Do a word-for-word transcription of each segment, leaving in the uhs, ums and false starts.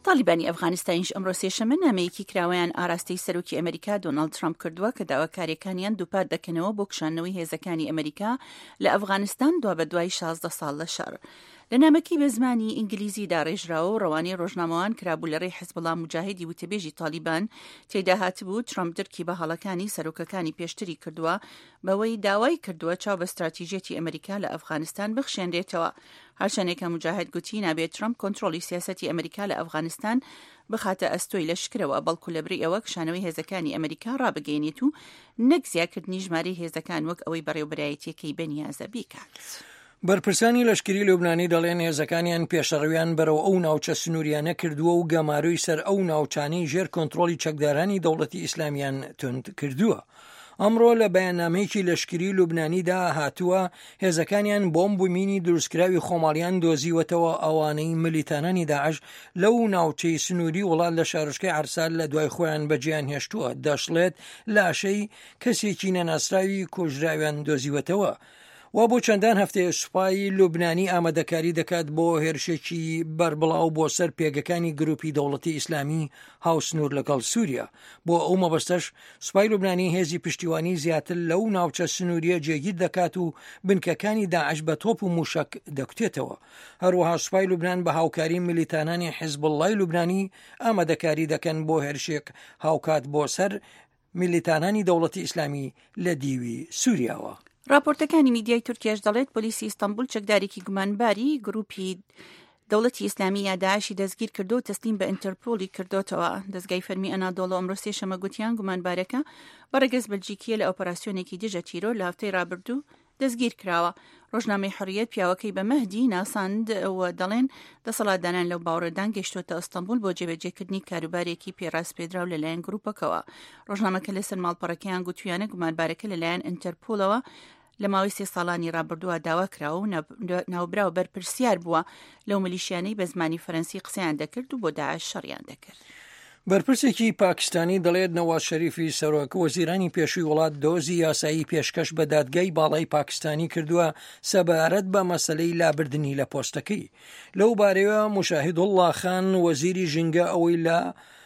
تالیبانی ئەفغانستانیش ئەمڕۆ سێشەمە نامەیەکی کراوەیان ئاراستەی سەرۆکی ئەمریکا دۆناڵد ترامپ کردووە کە داواکاریەکانیان دووپات دەکەنەوە بۆ کشاندنەوەی هێزەکانی ئەمریکا لە ئەفغانستان دوا بە دوای شازدە ساڵ لە شەڕ. لە نامەکەی بە زمانی ئینگلیزیدا ڕێژراوە و ڕەوانەی ڕۆژنامەوان کرابوو لە ڕێی حیزبڵڵا موجاهیدی وتەبێژی تالیبان تێدا هاتبوو ترامپ دەرکی بە هەڵەکانی سەرۆکەکانی پێشتری کردووە بەوەی داوای کردووە چاو بە استراتیژیەتی ئەمریکا لە ئەفغانستان بخشێنرێتەوە. هەرچەندێکە موجاهید گوتی نابێت ترامپ کۆنتڕۆلی سیاسەتی ئەمریکا لە ئەفغانستان بخاتە ئەستۆی لەشکرەوە، بەڵکو لەبری ئەوە کشانەوەی هێزەکانی ئەمریکا ڕابگەێنێت و نەک زیادکردنی ژمارەی هێزەکان وەک ئەوەی بەڕێوەبەرایەتیەکەی بەنیازە بیکات. بەرپرسانی لەشکری لوبنانی دەڵێن هێزەکانیان پێشەڕەویان بەرەو ئەو ناوچە سنووریانە کردووە و گەماروی سەر ئەو ناوچانەی ژێر کۆنتڕۆلی چەکدارانی دەوڵەتی ئیسلامیان تند کردووە. ئەمڕۆ لە بەیاننامەیەکی لەشکری لوبنانیدا هاتووە هێزەکانیان بۆمب و مینی دروستکراوی خۆماڵیان دۆزیوەتەوە ئەوانەی ملیتانانی داعش لەو ناوچەی سنووری وڵات لە شارۆچکەی عەرسال لە دوای خۆیان بەجێیان هێشتووە، دەشڵێت لاشەی کەسێکی نەناسراوی کوژراویان دۆزیوەتەوە. و بۆ چەندان هەفتەیە سوپای لوبنانی ئامادەکاری دەکات بۆ هێرشێکی بەربڵاو بۆ سەر پێگەکانی گروپی دەوڵەتی ئیسلامی هاوسنوور لەگەڵ سووریا. بۆ ئەو مەبەستەش سوپای لوبنانی هێزی پشتیوانی زیاتر لەو ناوچە سنووریە جێگیر دەکات و بنکەکانی داعش بە تۆپ و موشک دەکوتێتەوە. هەروەها سوپای لوبنان بە هاوکاری ملیتانانی حیزبڵڵای لوبنانی ئامادەکاری دەکەن بۆ هێرشێک هاوکات بۆ سەر ملیتانانی دەوڵەتی ئیسلامی لە دیوی سووریاوە. راپۆرتەکانی میدیای تورکیاش دەڵێت پۆلیسی ئیستانبول چەکدارێکی گومانباری گروپی دەوڵەتی ئیسلامی یا داعشی دەستگیر کردو و تەسلیم بە ئینتەرپۆلی کردوتەوە. دەستگای فەرمی ئەنادۆڵ ئەمڕۆ سێشەمە گوتیان گومانبارەکە بەڕێگەز بەلجیکیە لە ئۆپەراسیۆنێکی دژە تیرۆ لە هەفتەی ڕابردوو دەستگیر کراوە. ڕۆژنامەی حڕیەت پیاوەکەی بە مەهدی ناساند و دەڵێن دەسەڵاتداران لەو باوەڕێدان گەیشتوتە ئەستانبول بۆ جێبەجێکردنی کاروبارێکی پێڕاستپێدراو لەلایەن گروپەکەوە. ڕۆژنامەکە لەسەر ماڵپەڕەکەیان گوتویانە گومانبارەکە لەلایەن ئینتەرپۆلەوە لە ماوەی سێ ساڵانی ڕابردووە داوا کراوە و ناوبراوە بەرپرسیار بووە لەو ملیشیانەی بە زمانی فەرەنسی قسەیان دەکرد و بۆ داعش شەڕیان دەکرد. بەرپرسێکی پاکستانی دەڵێت نەواز شەریفی سەرۆک وەزیرانی پێشووی وڵات دۆزی یاسایی پێشکەش بە دادگای باڵای پاکستانی کردووە سەبارەت بە مەسەلەی لابردنی لە پۆستەکەی. لەو بارەوە موشاهیدوڵڵا خان وەزیری ژینگە ئەوەی لە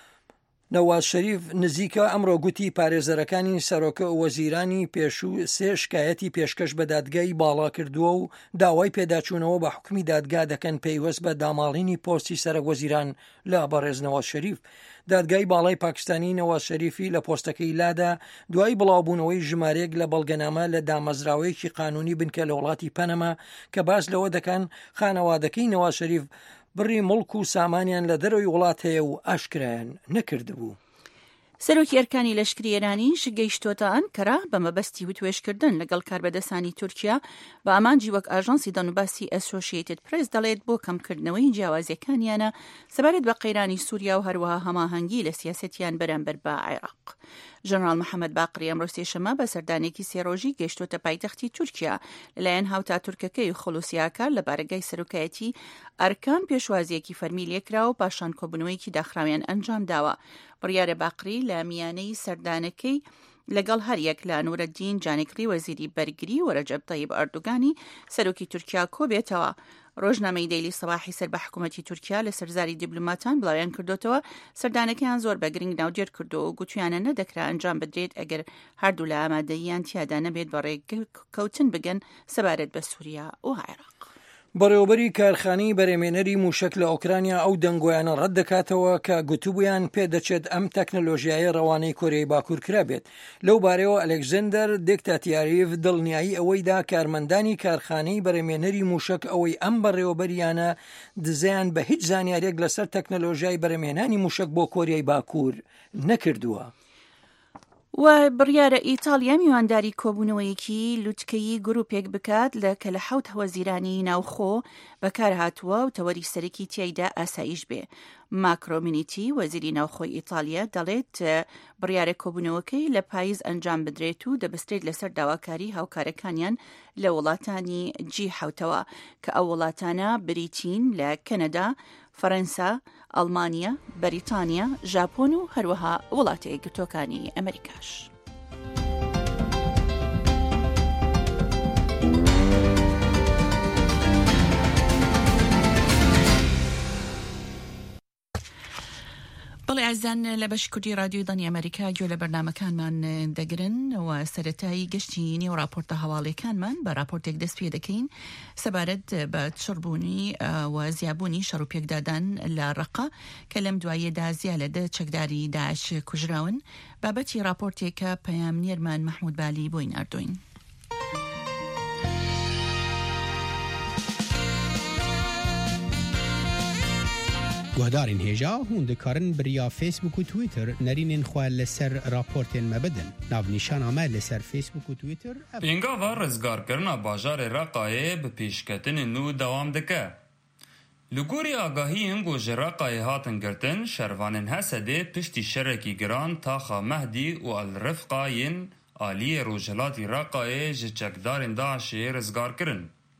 نەواز شەریف نزیکە ئەمڕۆ گوتی پارێزەرەکانی سەرۆکە وەزیرانی پێشوو سێ شکایەتی پێشکەش بە دادگای باڵا کردووە و داوای پێداچوونەوە بە حکمی دادگا دەکەن پەیوەست بە داماڵینی پۆستی سەرۆک وەزیران لە بەڕێز نەواز شەریف. دادگای باڵای پاکستانی نەواز شەریفی لە پۆستەکەی لادا دوای بڵاوبوونەوەی ژمارەیەک لە بەڵگەنامە لە دامەزراوەیەکی قانونی بنکە لە وڵاتی پەنەما کە باس لەوە دەکەن خانەوادەکەی نەواز شەریف بڕی مڵک و سامانیان لە دەرەوەی وڵات هەیە و ئاشکرایان نەکردبوو. سەرۆکی ئەرکانی لەشکری ئێرانیش گەیشتۆتە ئەنکەرا بە مەبەستی وتوێشکردن لەگەڵ کاربەدەسانی تورکیا بە ئامانجی وەک ئاژانسی دەنوباسی ئەسۆشیێتد پرێس دەڵێت بۆ کەمکردنەوەی جیاوازیەکانیانە سەبارەت بە قەیرانی سووریا و هەروەها هەماهەنگی لە سیاسەتیان بەرامبەر بە عێراق. ژەنەڕاڵ محەممەد باقری ئەمڕۆ سێشەمە بە سەردانێکی سێڕۆژی گەیشتۆتە پایتەختی تورکیا لەلایەن هاوتا تورکەکەی خولوسیاکار لە بارگای سەرۆکایەتی ئەرکان پێشوازیەکی فەرمی لێکراوە و پاشان کۆبوونەوەیکی داخراویان ئەنجام داوە. بڕیارە باقری لە میانەی سەردانەکەی لەگەڵ هەریەک لە نورەدین جانێکری وەزیری بەرگری و رەجەب طەیب ئەردوگانی سەرۆکی تورکیا کۆبێتەوە. ڕۆژنامەی دەیلی سەباحی سەر بە حکوومەتی تورکیا لە سەرزاری دیبلۆماتان بڵاویان کردوتەوە سەردانەکەیان زۆر بە گرنگ ناودێر کردو و گوتویانە نەدەکرا ئەنجام بدرێت ئەگەر هەردوو لە ئامادەییان تیادا نەبێت بە ڕێککەوتن بگەن سەبارەت بە سووریا و عێراق. بەڕێوەبەری کارخانەی بەرەمێنەری موشک لە ئۆکرانیا ئەو دەنگۆیانە ڕەت دەکاتەوە کە گوتوبوویان پێدەچێت ئەم تەکنەلۆژیایە ڕەوانەی کۆرەی باکوور کرابێت. لەو بارەوە ئەلێکزاندەر دێکتاتیاریڤ دڵنیایی ئەوەیدا کارمەندانی کارخانەی بەرەمێنەری موشک ئەوەی ئەم بەڕێوەبەریانە دزیان بە هیچ زانیارێک لەسەر تەکنەلۆژیای بەرەمێنانی موشک بۆ کۆریای باکوور نەکردووە. و بڕیارە ئیتالیا میوانداری کۆبوونەوەیەکی لوتکەیی گروپێک بکات لە کە لە حەوت وەزیرانی ناوخۆ بەکار هاتووە و تەوەری سەرەکی تیایدا ئاسایش بێ. ماکرۆمینیتی وەزیری ناوخۆی ئیتالیا دەڵێت بڕیارە کۆبوونەوەکەی لە پاییز ئەنجام بدرێت و دەبسترێت لەسەر داواکاری هاوکارەکانیان لە وڵاتانی جی حوتەوە کە ئەو وڵاتانە بریتین لە کەنەدا، فەرەنسا، ئەڵمانیا، بەریتانیا، ژاپۆن و هەروەها وڵاتە یەکگرتووەکانی ئەمریکاش. بەڵێ ئازان لە بەش کوردی رادیۆ دانی ئەمریکا گوێ لە بەرنامەکانمان دەگرن و سەرەتایی گەشتی نێو راپۆرتە هەواڵیەکانمان بە راپۆرتێک دەست پێ دەکەین سەبارەت بە چڕبوونی و زیابوونی شەڕ و پێکدادان لە ڕەقە کە لەم دواییەدا زیاد لە دە چەکداری داعش کوژراون بابەتی راپۆرتێکە پەیامنێرمان مەحموود بالی بۆی ناردوین. گوهدارین هێژا هون دەکارن بریا فیسبوک و تویتر نەرینên xwe li ser raportên me bidin. Navnîşana me li ser Facebook û Twitter. Pêngava rizgarkirina bajarê Reqayê bi pêşketinên nû dewam dike. Li gorî agahiyên ku ji Reqayê hatin girtin, şervanên Hesedê piştî şerekî giran taxa Mehdî û Elrifqa yên Aliyê Rojhilatê Reqayê ji çekdarên Daişê rizgarkirin.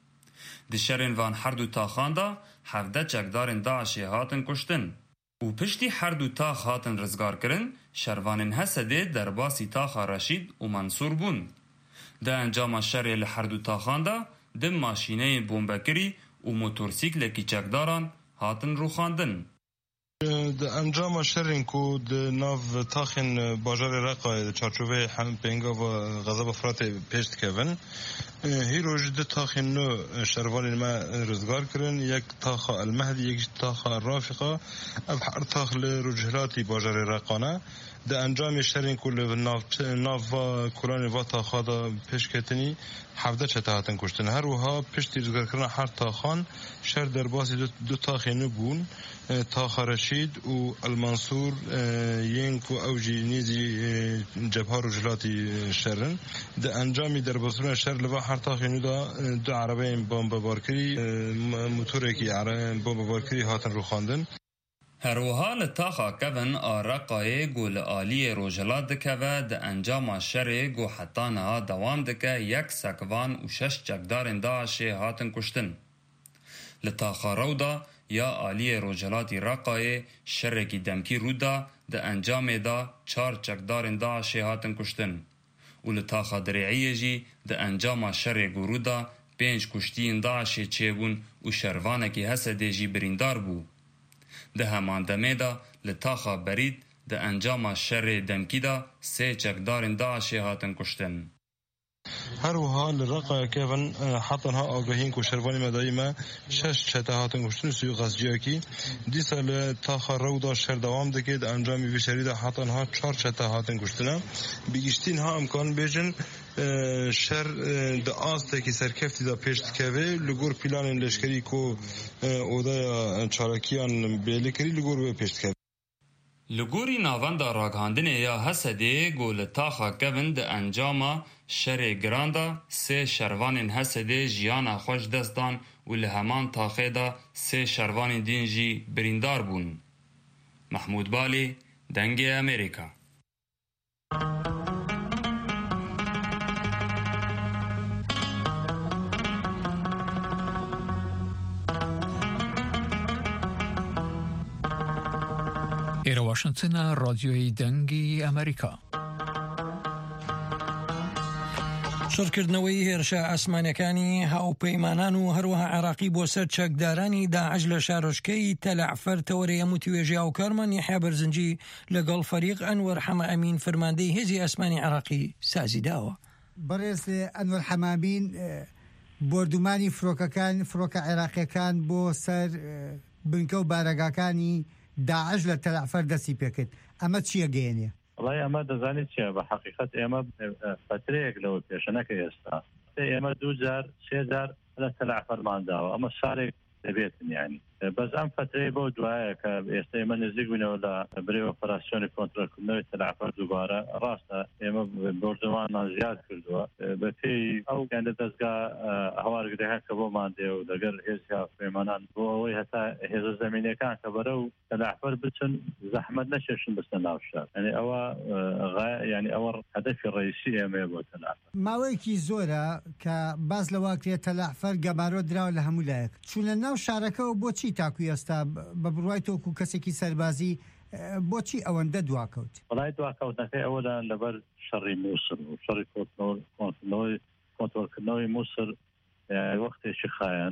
Di şerên van her du taxan da hevde çekdarên Daişê hatin kuştin û piştî her du tax hatin rizgarkirin, şervanên Hesedê derbasî taxa Reşîd û Mansûr bûn. Di encama şerê li her du taxan da di maşîneyên bombekirî û motorsîklekî çekdaran hatin rûxandin. Di encama şerên ku di nav taxên bajarê Reqayê di çarçoveyê pêngava Xezeba Firatê pêş dikevin. Hîro ji di taxên nû şervanên me rizgar kirin, yek taxa Elmehdî, yek jî taxa Rafiqa. Ev her tax li Rojhilatê bajarê Reqane. Di encamê şerên ku li nav kulanê va taxa da pêşketinî hevde çete hatin kuştin. Her wiha piştî rizgarkirina her taxan şer derbasî du taxên nû bûn. Taxa Reşîd û Elmansûr yên ku ew jî nêzî Cebha Rojhilatê şerin. Di encamê derbasîna şer li va her taxên nû da du erebeyên bombebarkirî motorekî bombebarkirî hatin rûxandin. Herwiha li taxa kevin a Reqayê ku li Aliyê Rojhilat dikeve di encama şerê ku heta niha dewam dike yek sekvan û şeş çekdarên Daişê hatin kuştin. Li taxa Rewda ya Aliyê Rojhilatê Reqayê şerekî demkî rû da di encamê da çar çekdarên Daişê hatin kuştin û li taxa Dirêyê jî di encama şerê ku rû da pênc kuştiyên Daişê çêbûn û şervanekî Hesedê jî birîndar bû. Di heman demê da li taxa Berîd di encama şerê demkî da sê çekdarên Daişê hatin kuştin. Her wiha li Reqayê kevin hetan ha agahiyên ku şervanê me dayî me şeş çete hatin kuştin suîqasciyekî. Dîsa li taxa Rewda şer dewam dike di encamê vê şerî de hetan ha çar çete hatin kuştine. Bîgiştîn ha em kan bêjin şer di astekî serkeftî da pêş dikeve li gor planên leşkerî ku odaya çalakiyan bêlî kirî li gor wê pêş dikeve. Li gorî navenda ragihandinê ya Hesedê ku li taxa kevin di encama şerê giran da sê şervanên Hesedê jiyana xwe ji dest dan û li heman taxê da sê şervanên din jî birîndar bûn. Mehmûd Balê, Dengê Amerîka. ئێرە واشنگتنە ڕادیۆی دەنگی ئەمریکا. شڕکردنەوەی هێرشە ئاسمانەکانی هاوپەیمانان و هەروەها عێراقی بۆ سەر چەکدارانی داعش لە شارۆچکەی تەلعفەر تەوەرە هەموو توێژی هاوکارمان یحیا بەرزنجی لەگەڵ فەریق ئەنوەر حەمە ئەمین فەرماندەی هێزی ئاسمانی عێراقی سازی داوە. بەڕێز ئەنوەر حەمامین بردومانی فرۆکەکان فرۆکە عێراقیەکان بۆ سەر بنکە و بارەگاکانی داعش لە تەلعفەر دەستی پێکرد. ئەمە چیە گەیەنێ؟ وڵای ئەمە دەزانیت چیە بە حەقیقەت ئێمە فترەیەک لەوە پێشە نەکە ئێستا ئێمە دوو جار سێ جار لە تەلعفەرمان داوە ئەمە شارێک دەبێتن یانی بەس ئەم فترەیە بۆ دوایە کە ئێستا ئێمە نزیک بووینەوە لە بەرەی ئۆپەراسیۆنی کۆنتڕۆلکردنەوەی تەلعفەر دووبارە ڕاستە ئێمە بردومانمان زیاد کردووە بە پێی ئەو گەندە دەستگا هەوارگرەکان کە بۆمان دێ و لەگەر هێزی هاوپەیمانان بۆ ئەوەی هەتا هێزە زەمینیەکان کە بەرەو تەلعفەر بچن زەحمەت نەچێشن بستە ناو شار یعنی ئەوە یعنی ئەوە هەدەفی ڕئیسی ئێمەیە بۆ تەلعفەر. ماوەیەکی زۆرە کە باز لەوا کرێت تەلعفەر گەمارۆ دراوە لە هەموو لایەک چوونە ناو شارەکەەوە بۆچی تاکوی ئێستا بە بڕوای تۆکو کەسێکی سەربازی بۆچی ئەوەندە دواکەوت؟ وڵای دواکەوتنەکەی ئەوەدا لەبەر شەڕی مووسڵ و شەڕی کۆنتڕۆلکردنەوەی کۆنتڕۆلکردنەوەی مووسڵ وەختێکی خایەن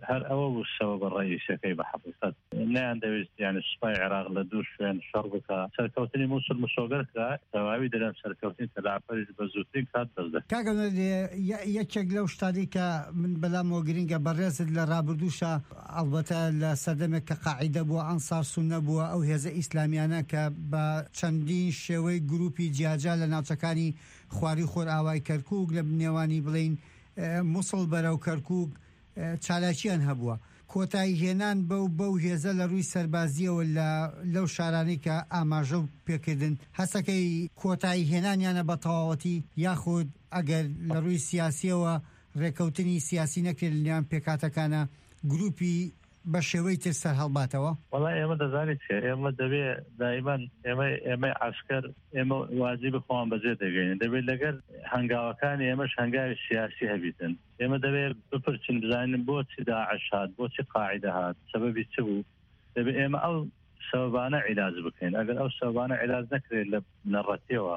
هەر ئەوە بوو سەبەبە ڕئیسەکەی بە حەقیقەت نیان دەویست یعنی سوپای عێراق لە دوو شوێن شەڕ بکە سەرکەوتنی مووسڵ مشۆگەر کرا تەواوی دەرەم سەرکەوتنی تەلافەریش بە زووترین کات دەست دەکات. کاکە یەکێک لەو شتانی کە من بەلامەوە گرینگە بەڕێزت لە ڕابردووشە ئەڵبەتە لە سەردەمێک کە قاعیدە بووە ئەنسار سونە بووە ئەو هێزە ئیسلامیانە کە بە چەندین شێوەی گروپی جیاجا لە ناوچەکانی خواری خۆرئاوای کەرکووک لە نێوانی بڵین مووسڵ بەرەو کەرکووک چالاکیان هەبووە. کۆتایی هێنان بەو بەو هێزە لە ڕووی سەربازیەوە لەو شارانەی کە ئاماژە و پێکردن هەستەکەی کۆتایی هێنانیانە بە تەواوەتی یاخود ئەگەر لە ڕووی سیاسیەوە ڕێکەوتنی سیاسی نەکرد لەنیان پێکاتەکانە گروپی بە شێوەی تر سەر هەڵباتەوە. وەڵای ئێمە دەزانیت کە ئێمە دەبێت دائیمان ئێمە ئێمە عسکەر ئێمە واجب بخۆوان بەجێ دەگەین دەبێت لەگەر هەنگاوەکانی ئێمەش هەنگاوی سیاسی هەبیتن ئێمە دەبێت بپرچین بزانین بۆچی داعش هات بۆچی قاعیدە هات سەبەبی چ بوو دەبێت ئێمە ئەو سەبەبانە عیلاج بکەین ئەگەر ئەو سەبەبانە عیلاج نەکرێت لە نەڕەتیەوە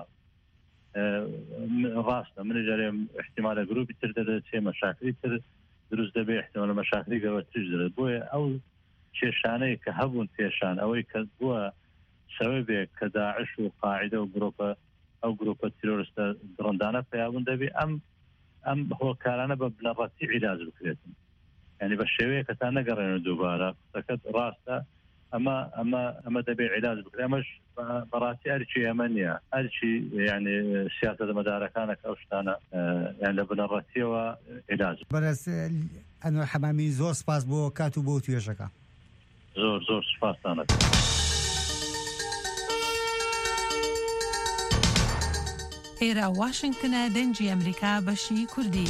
ڕاستە من جارێم احتیمالە گروپی تر دەدەچێ مەشاکلی تر دروست دەبێ احتمال مەشاکلی گەورەتریش دەبێت بۆیە ئەو کێشانەی کە هەبوون پێشان ئەوەی کە بووە سەبەبێک کە داعش و قاعیدە و گروپە ئەو گروپە تیرۆریستە دڕندانە پێیابوون دەبێ ئەم ئەم هۆکارانە بە بنەڕەتی عیلاج بکرێتن یعنی بە شێوەیە کە تا نەگەڕێنە دووبارە قسەکەت ڕاستە ئەمە ئەمە ئەمە دەبێ عیلاج بکرێت ئەمەش بەڕاستی ئەرچی ئەمە نییە ئەرچی یعنی سیاسەت مەدارەکانە ئەو شتانە یان لە بنەڕەتیەوە عیلاج. بەرز ئەنوەر حەمامی زۆر سپاس بۆ کات و بۆ توێژەکە. زۆر زۆر سپاسانە. ئێرە واشنگتنە دەنجی ئەمریکا بەشی کوردی.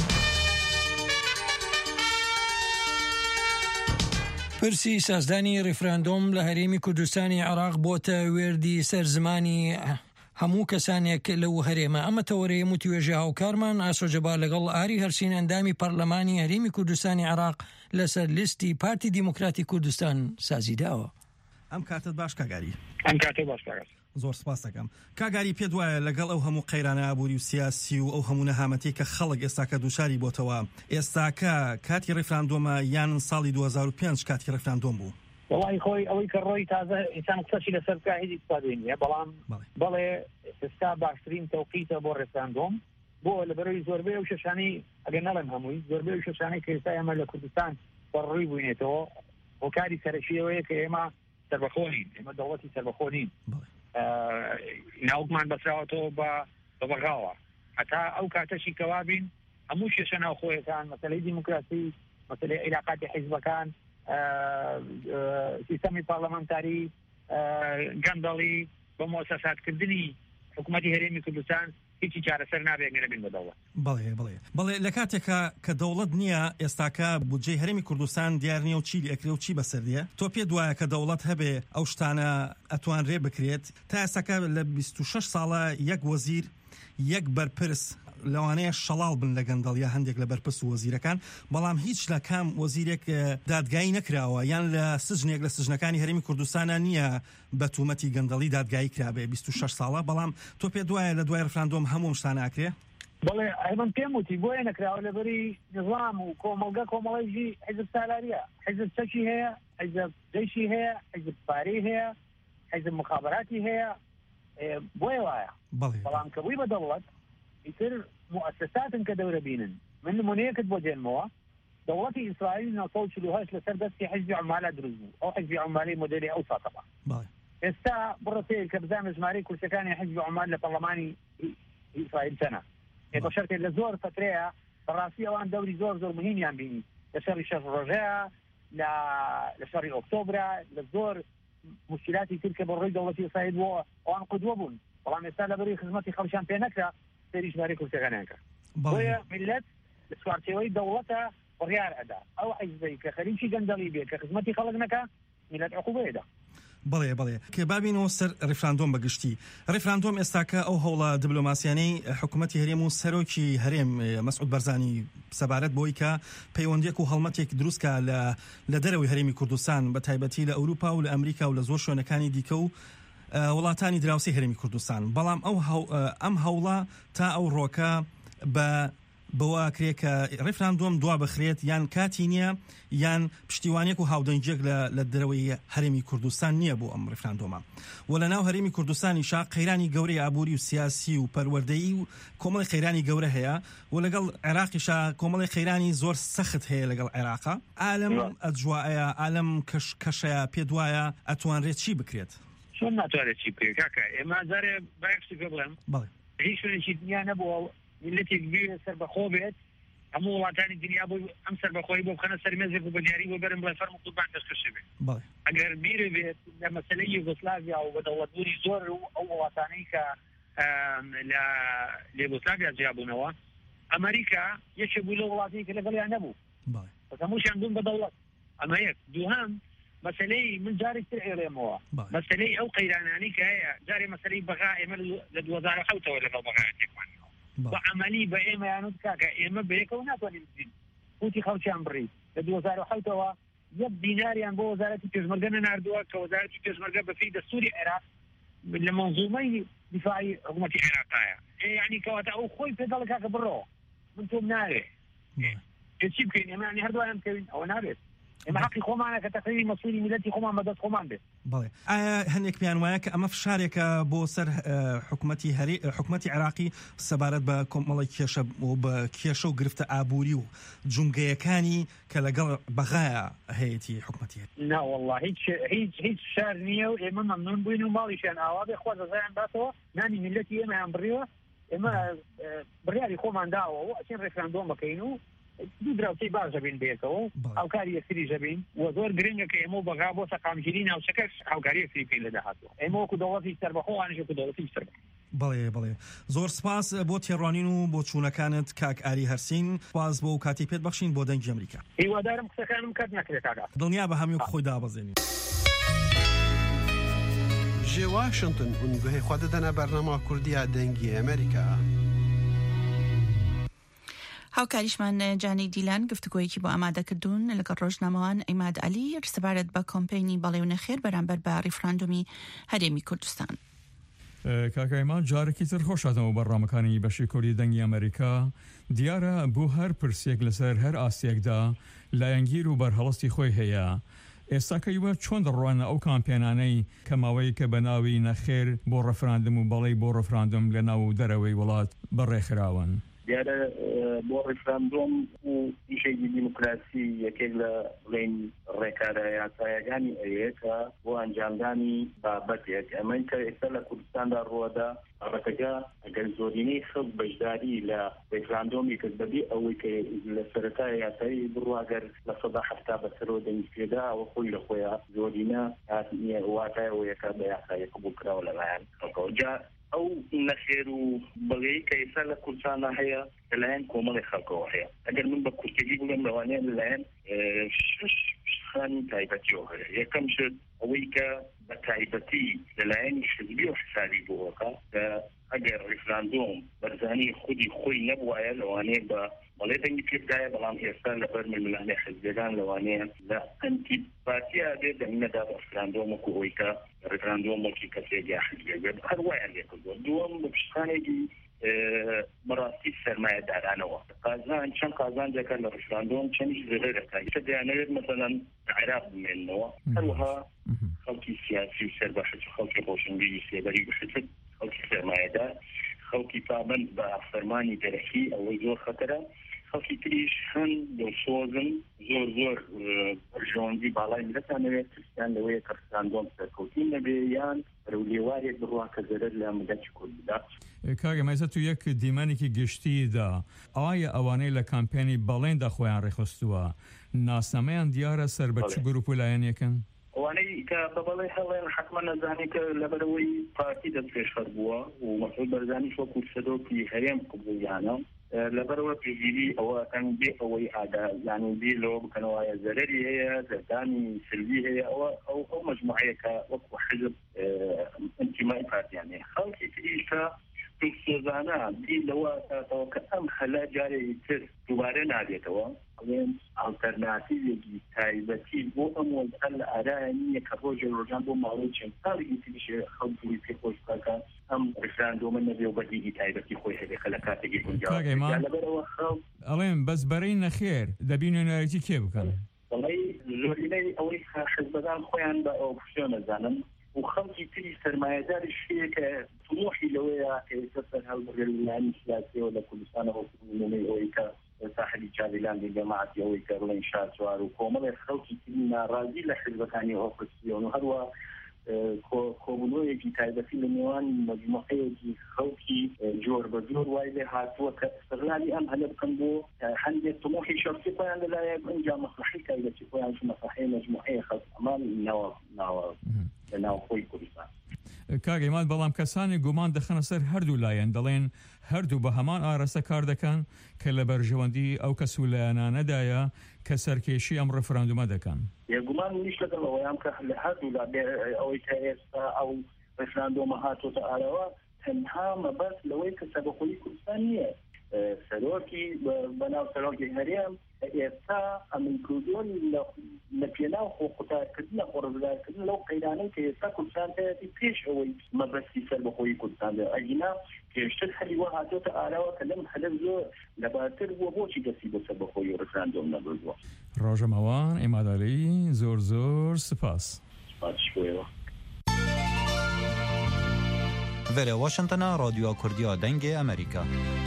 پرسی سازدانی ڕیفراندۆم لە هەرێمی کوردستانی عێراق بۆتە وێردی سەرزمانی هەموو کەسانێک لەو هەرێمە ئەمە تەوەرەیە موتیوێژە هاوکارمان ئاسۆجەبا لەگەڵ ئاری هەرسین ئەندامی پەرلەمانی هەرێمی کوردستانی عێراق لەسەر لیستی پارتی دیموکراتی کوردستان سازیداوە. ئەم کاتت باش کاگاری. ئەم کاتێ باش کاگەر. زۆر سپاس دەکەم. کاگاری پێت وایە لەگەڵ ئەو هەموو قەیرانە ئابووری و سیاسی و ئەو هەموو نەهامەتی کە خەڵک ئێستاکە دووشاری بۆتەوە ئێستاکە کاتی ڕیفراندۆمە یان ساڵی دوو هەزار و پێنج کاتی ڕیفراندۆم بوو؟ وڵی خۆی ئەوەی کە ڕۆی تازە ئینسان قسەشی لەسەر بکە هیچ استفادەی نییە بەڵام بەڵێ ئێستا باشترین تەوقیتە بۆ ڕیفراندۆم بۆ لەبەرەوەی زۆربەی ئەو شەشانەی ئەگەر نەڵێم هەمووی زۆربەی ئەو شەشانەی کە ئێستا ئێمە لە کوردستان بەڕووی بووینێتەوە هۆکاری سەرەکیەوەیە کە ئێمە سەربەخۆ نین ئێمە دەوڵەتی سەربەخۆ نین ناوکمان بەسراوەتەوە بە بەغاوە هەتا ئەو کاتەشی کەوابین هەموو شێشە ناوخۆیەکان مەسەلەی دیموکراسی مەسەلەی عیلاقاتی حیزبەکان سیستەمی پارلەمانتاری گەندەڵی بە مؤسساتکردنی حکوومەتی هەرێمی کوردستان هیچی چارەسەر نابێت نەبین بە دەوڵەت. بەڵێ بڵێ بەڵێ لە کاتێکە کە دەوڵەت نییە ئێستاکە بودجەی هەرێمی کوردستان دیار نییە و چی ئەکرێ و چی بەسەردیە تۆ پێ دوایە کە دەوڵەت هەبێ ئەو شتانە ئەتوانرێ بکرێت تا ئێستاکە لە بیست و شەش ساڵە یەک وەزیر یەک بەرپرس لەوانەیە شەڵاڵ بن لە گەندەڵ یا هەندێک لە بەرپرس و وەزیرەکان بەڵام هیچ لە کام وەزیرێک دادگایی نەکراوە یان لە سژنێک لە سژنەکانی هەرێمی کوردستانە نییە بە تومەتی گەندەڵی دادگایی کرابێ بیست و شەش ساڵە بەڵام تۆ پێ دوایە لە دوای ڕفراندۆم هەموو شتانە ئاکرێ؟ بەڵێ ئەمەم پێم وتی بۆیە نەکراوە لەبەری نظام و کۆمەلگا کۆمەڵێژی حیزب سالاریە حیزب چەکی هەیە حیزب جەیشی هەیە حیزب پارەی هەیە حیزب مخابراتی هەیە بۆیە وایە بەڵام کە بووی بە دەوڵەت ئیتر مؤسساتن کە دەورە بینن من نمونەیەکت بۆ دێنمەوە دەوڵەتی ئیسرائیل نۆ سەد و چل و هەشت لەسەر دەستی حیزبی عومالە دروست بوو ئەو حیزبی عومالی مۆدێلی ئەو ساتەڵە ئێستا بڕۆتەیە کە بزانە ژمارەی کورسەکانی حیزبی عومال لە پەرلەمانی ئیسرائیل چەنە بە شەرتێک لە زۆر فترەیە بەڕاستی ئەوان دەوری زۆر زۆر مهمیان بینی لە شەڕی شەش ڕۆژەیە لە شەڕی ئۆکتۆبرە لە زۆر مشکلاتی تر کە بەڕۆی دەوڵەتی ئیسرائیل بووە ئەوان قودوە بوون بەڵام ئێستا لەبەری خزمەتی خەڵکیان پێ نەکرا سەری ژمارەی کورسەکانیان کرد بۆیە میلەت لە چوارچێوەی دەوڵەتە بڕیار ئەدا ئەو حیزبەی کە خەریکی گەندەڵی بێت کە خزمەتی خەڵک نەکا میلەت عقوبەیەدا. بڵێ بڵێ کە بابینەوە سەر ڕیفراندۆم بەگشتی ڕیفراندۆم ئێستاکە ئەو هەوڵە دیبلۆماسیانەی حکوومەتی هەرێم و سەرۆکی هەرێم مەسعود بەرزانی سەبارەت بۆی کە پەیوەندیەک و هەڵمەتێک دروستکە لە لە دەرەوەی هەرێمی کوردستان بە تایبەتی لە ئەوروپا و لە ئەمریکا و لە زۆر شوێنەکانی دیکە و وڵاتانی دراوسی هەرێمی کوردستان بەڵام ئەو ئەم هەوڵە تا ئەو ڕۆکە بە بەوە کرێت کە ڕێفراندۆم دوا بخرێت یان کاتی نییە یان پشتیوانێک و هاودەنگێک لە دەرەوەی هەرێمی کوردستان نییە بۆ ئەم ڕێفراندۆمە و لە ناو هەرێمی کوردستانیشا قەیرانی گەورەی ئابووری و سیاسی و پەروەردەیی و کۆمەڵی قەیرانی گەورە هەیە و لەگەڵ عێراقیشا کۆمەڵی قەیرانی زۆر سەخت هەیە لەگەڵ عێراقا ئالەم ئەجوایە ئالەم کەشەیە پێ دوایە ئەتوانرێت چی بکرێت چۆن ناتوانێت چی بکرێت کاکە ئێمە جارێ بایەکسی پێ بڵێم هیچ شوێنێکی دنیا نەبووە ملەتێک بێ سەربەخۆ بێت هەموو وڵاتانی دنیا بۆ ئەم سەربەخۆی بۆ بخەنە سەر مێزێک و بەنیاری بۆ بەرن بڵێ فەرمو قوربان دەستکەشە بێت ئەگەر بیرە بێت لە مەسەلەی یوگۆسلاڤیا و بەدەوڵەتبوونی زۆر و ئەو وڵاتانەی کە لە یوگۆسلاڤیا جیابوونەوە ئەمریکا یەکێک بوو لە وڵاتانی کە لەگەڵیان نەبوو بەس هەمووشیان بوون بەدەوڵەت ئەمە یەک دووهەم مەسەلەی من جارێک تر ئێڕێمەوە مەسەلەی ئەو قەیرانانی کە هەیە جارێ مەسەلەی بەغا ئێمە لە دوو هەزار و حەوتەوە لەگەڵ بەغایان تێکوانەوە بە عەمەلی بە ئێمە یانوت کاکە ئێمە بەیەکەوە ناتوانین بزین قوتی خەڵکیان بڕی لە دوو هەزار و حەوتەوە یەک دیناریان بۆ وەزارەتی پێشمەرگە نەناردووە کە وەزارەتی پێشمەرگە بەفی دەستوری عێراق لە مەنزومەی دیفاعی حکوومەتی عێراقایە یعنی کەواتە ئەو خۆی پێدەڵ کاکە بڕۆ من تۆم نارێ چی بکەین ئێمە ینی هەردووایان بکەوین ئەوە نابێت ئێمە حەقی خۆمانە کە تەقریری مەسئولی میلەتی خۆمان بەدەست خۆمان بێت بەڵێ ئایا هەندێک پیان وایە کە ئەمە فشارێکە بۆ سەر حکوومەتی هەرێ حکوومەتی عێراقی سەبارەت بە کۆمەڵی کێشە و بە کێشە و گرفتە ئابووری و جونگەیەکانی کە لەگەڵ بەغایە هەیەی حکوومەتی نا والله هیچ هیچ هیچ شار نییە و ئێمە مەمنون بووین و ماڵیشیان ئاوا بێ خوا دەزایان باتەوە نانی میلەتی ئێمەیان بڕیوە ئێمە بڕیاری خۆمان داوە و ئەچین ڕێفراندۆم بکەین و دوو دراوسەی باش دەبین بێتەوە هاوکاری یەکتری دەبین و زۆر گرنگە کە ئێمە بەغا بۆ سەقامگیری ناوچەکەش هاوکاری یەکتری پێ لە داهاتوە ئێمە وەکو دەوڵەتی سەربەخۆوانیش وەکو دەوڵەتی سەربەخۆ بەڵێ بەڵێ زۆر سپاس بۆ تێڕوانین و بۆ چوونەکانت کاک ئاری هەرسین سپاس بۆ کاتی پێت بەخشین بۆ دەنگی ئەمریکا هیوادارم قسەکانم کات نەکرێت کاکا دڵنیا بە هەمیوک خۆی دابەزێنین جێ واشنگتن هونگوهەی خوا دەدەنە بەرنامە کوردیە دەنگی ئەمریکا هاوکاریشمان جانی دیلان گفتگویەکی بۆ ئامادەکردوون لەگەڵ ڕۆژنامەوان ئەیماد عەلی سەبارەت بە کۆمپەینی بەڵێو نەخێر بەرامبەر بە ڕێفراندۆمی هەرێمی کوردستان. کاکایمان جارێکی تر خۆشاتەوە بەڕامەکانی بەشی کوردی دەنگی ئەمریکا دیارە بۆ هەر پرسێک لەسەر هەر ئاسیەکدا لایەنگیر و بەرهەڵستی خۆی هەیە. ئێستا کەیوە چۆن دەڕوانە ئەو کامپێنانەی کەماوەی کە بەناوی نەخێر بۆ ڕێفراندۆم و بەڵێی بۆ ڕێفراندۆم لە ناو دەرەوەی وڵات بەڕێکخراون. دیارە بۆ ڕێفراندۆم و ئیشێکی دیموکراسی یەکێک لە بڵێن ڕێکارە یاسایەکانی ئەوەیە کە بۆ ئەنجامدانی بابەتێک ئەمەی کە ئێستا لە کوردستاندا ڕۆدا بابەتەکە ئەگەر زۆرینەی خەڵک بەشداری لە ڕێفراندۆمی کرد بەبێ ئەوەی کە لە سەرەتای یاسایی بڕواگەر لە سەدا حەفتا بەسەرەوە دەنگپێدا ئەوە خۆی لە خۆیان زۆرینە واتایەوەیەکە بە یاسایی قبوڵ کراوە لەلایەن خەڵکەوە جا ئەو نەخێر و بەڵێی کە ئێستا لە کوردستاندا هەیە لەلایەن کۆمەڵی خەڵکەوە هەیە ئەگەر من بە کورتێکی بڵێم لەوانەیە لەلایەن شش خانی تایبەتیەوە هەیە یەکەم شت ئەوەی کە بە تایبەتی لەلایەنی حزبی و حسابی بۆەکە کە ئەگەر ڕێفراندۆم بەرزانی خودی خۆی نەبوایە لەوانەیە بە بەڵێ دەنگی پێدایە بەڵام ئێستا لەبەر ململانەی حزبەکان لەوانەیە لە ئەنتیپاتیا بێ دەمینەدا بە ڕێفراندۆم وەکو ئەوەی کە ڕێفراندۆم وەکی کەسێک یا حزبێک بێت هەروایان لێ کردووە دووەم بە پشتخانێکی بەڕاستی سەرمایەدارانەوە قازان چەند قازانجێکە لە ڕێفراندۆم چەندیش زێرەکە کە دەیانەوێت مەسەڵەن عێراق بمێننەوە هەروەها خەڵکی سیاسی و سەربەخش خەڵکی ڕۆشنبیری سێبەری بشتر خەڵکی سەرمایەدار خەڵکی پابند بە فەرمانی دەرەکی ئەوەی زۆر خەتەرە خەڵکی تریش هەن دڵسۆزن زۆر زۆر ژۆنگی باڵای ملەتانەوێت کریستیان لەوەیە کە ڕێفراندۆم سەرکەوتین نەبێ یان ڕێولێوارێک بڕوا کە زەرەر لە ملەتی کورددا. کاگە مەیزە تو یەک دیمانێکی گشتیدا ئایا ئەوانەی لە کامپێنی بەڵێندا خۆیان ڕێخستووە ناسنامەیان دیارە سەر بە چ گروپ و لایەنێکن؟ ئەوانەی کە بە بەڵێ هەڵێن حتمما نەزانێت کە لەبەرەوەی پارتی دەست پێشخەر بووە و مەسئول بەرزانیش وەکو سەدۆکی هەرێم قبولیانە لەبەرەوە پێگیری ئەوەکەن بێ ئەوەی ئادا یانی بێ لەوە بکەنەوەیە زەرەری هەیە زەردانی سلبی هەیە ئەوە ئەو ئەو مەجموعەیەکە وەکو حزب ئەنتیمای پارتیان هەیە خەڵکی تریش کە سۆزان شتانە دی لەوەتەوە کە ئەم خەلە جارێکی تر دووبارە نابێتەوە ئەڵێن ئالتەرناتیڤێکی تایبەتی بۆ ئەم وەزعە لە ئارایە نییە کە ڕۆژێ ڕۆژان بۆ ماوەی چەند ساڵێکی تریشێ خەڵکی پێخۆش بکە ئەم ڕفراندۆمە نەبێ و بەدیدی تایبەتی خۆی هەبێ خەلە کاتێکی گونجاو لەبەرەوە خەڵک ئەڵێن بەس بەرەی نەخێر دەبی نوێنەرەتی کێ بکەن بەڵێ زۆرینەی ئەوەی حزبەدان خۆیان بە ئەو پشتیان نەزانن و خەڵکی تری سەرمایەداری شوەیە کە طموحی لەوەیە کە ئێستا سەر هەڵبژێر ویلانی سیاسیەوە لە کوردستانەوە نمونەی ئەوەی کە ساحلی چاویلاندی جەماعەتی ئەوەی کە بڵێن شارچوار و کۆمەڵێک خەڵکی تری ناڕازی لە حزبەکانی ئۆپۆزیسیۆن و هەروە کۆبوونەوەیەکی تایبەتی لە نێوان مەجموعەیەکی خەڵکی جۆر بە جۆر وای لێ هاتووە کە استغلالی ئەم هەلە بکەن بۆ هەندێک طموحی شخصی خۆیان لەلایەک ئەنجا مەسلحەی تایبەتی خۆیان مەسلحەی مەجموعەیە خەڵک ئەمان ناوە ناوە لە ناو خۆی کوردستان. کاگەیمان بەڵام کەسانی گومان دەخەنە سەر هەردوو لایەن دەڵێن هەردوو بە هەمان ئارەسە کار دەکەن کە لە بەرژەوەندی ئەو کەسولایەنانەدایە کە سەرکێشی ئەم ڕفراندومە دەکەن. یەکگومان نیش لەگەڵەوەیان کە لە هەردوو لا ئەوەی کە ئێستا ئەو ڕفراندۆمە هاتوۆتە ئارەوە تەنها مەبەست لەوەی کە سەربەخۆیی کوردستان نییە. سەرۆکی بەناو سەرۆکی هەرێم ئێستا ئەمن کردوون لە پێناو خۆ قوتارکردنە خۆڕزگارکردن لەو قەیرانەی کە ئێستا کوردستان هەیەتی پێش ئەوەی مەبەستی سەربەخۆیی کوردستان ئەگینا پێشتر هەلی وە هاتۆتە ئارەوە کە لەم هەلە زۆر لەبارتر بووە بۆچی دەستی بە سەربەخۆیی و ڕفراندۆم نەبردووە. ڕۆژەمەوان ئێمادالی زۆر زۆر سپاس. سپاسشکۆیەوە. Vere Washingtona رادیو کوردیا دنگ ئەمریکا.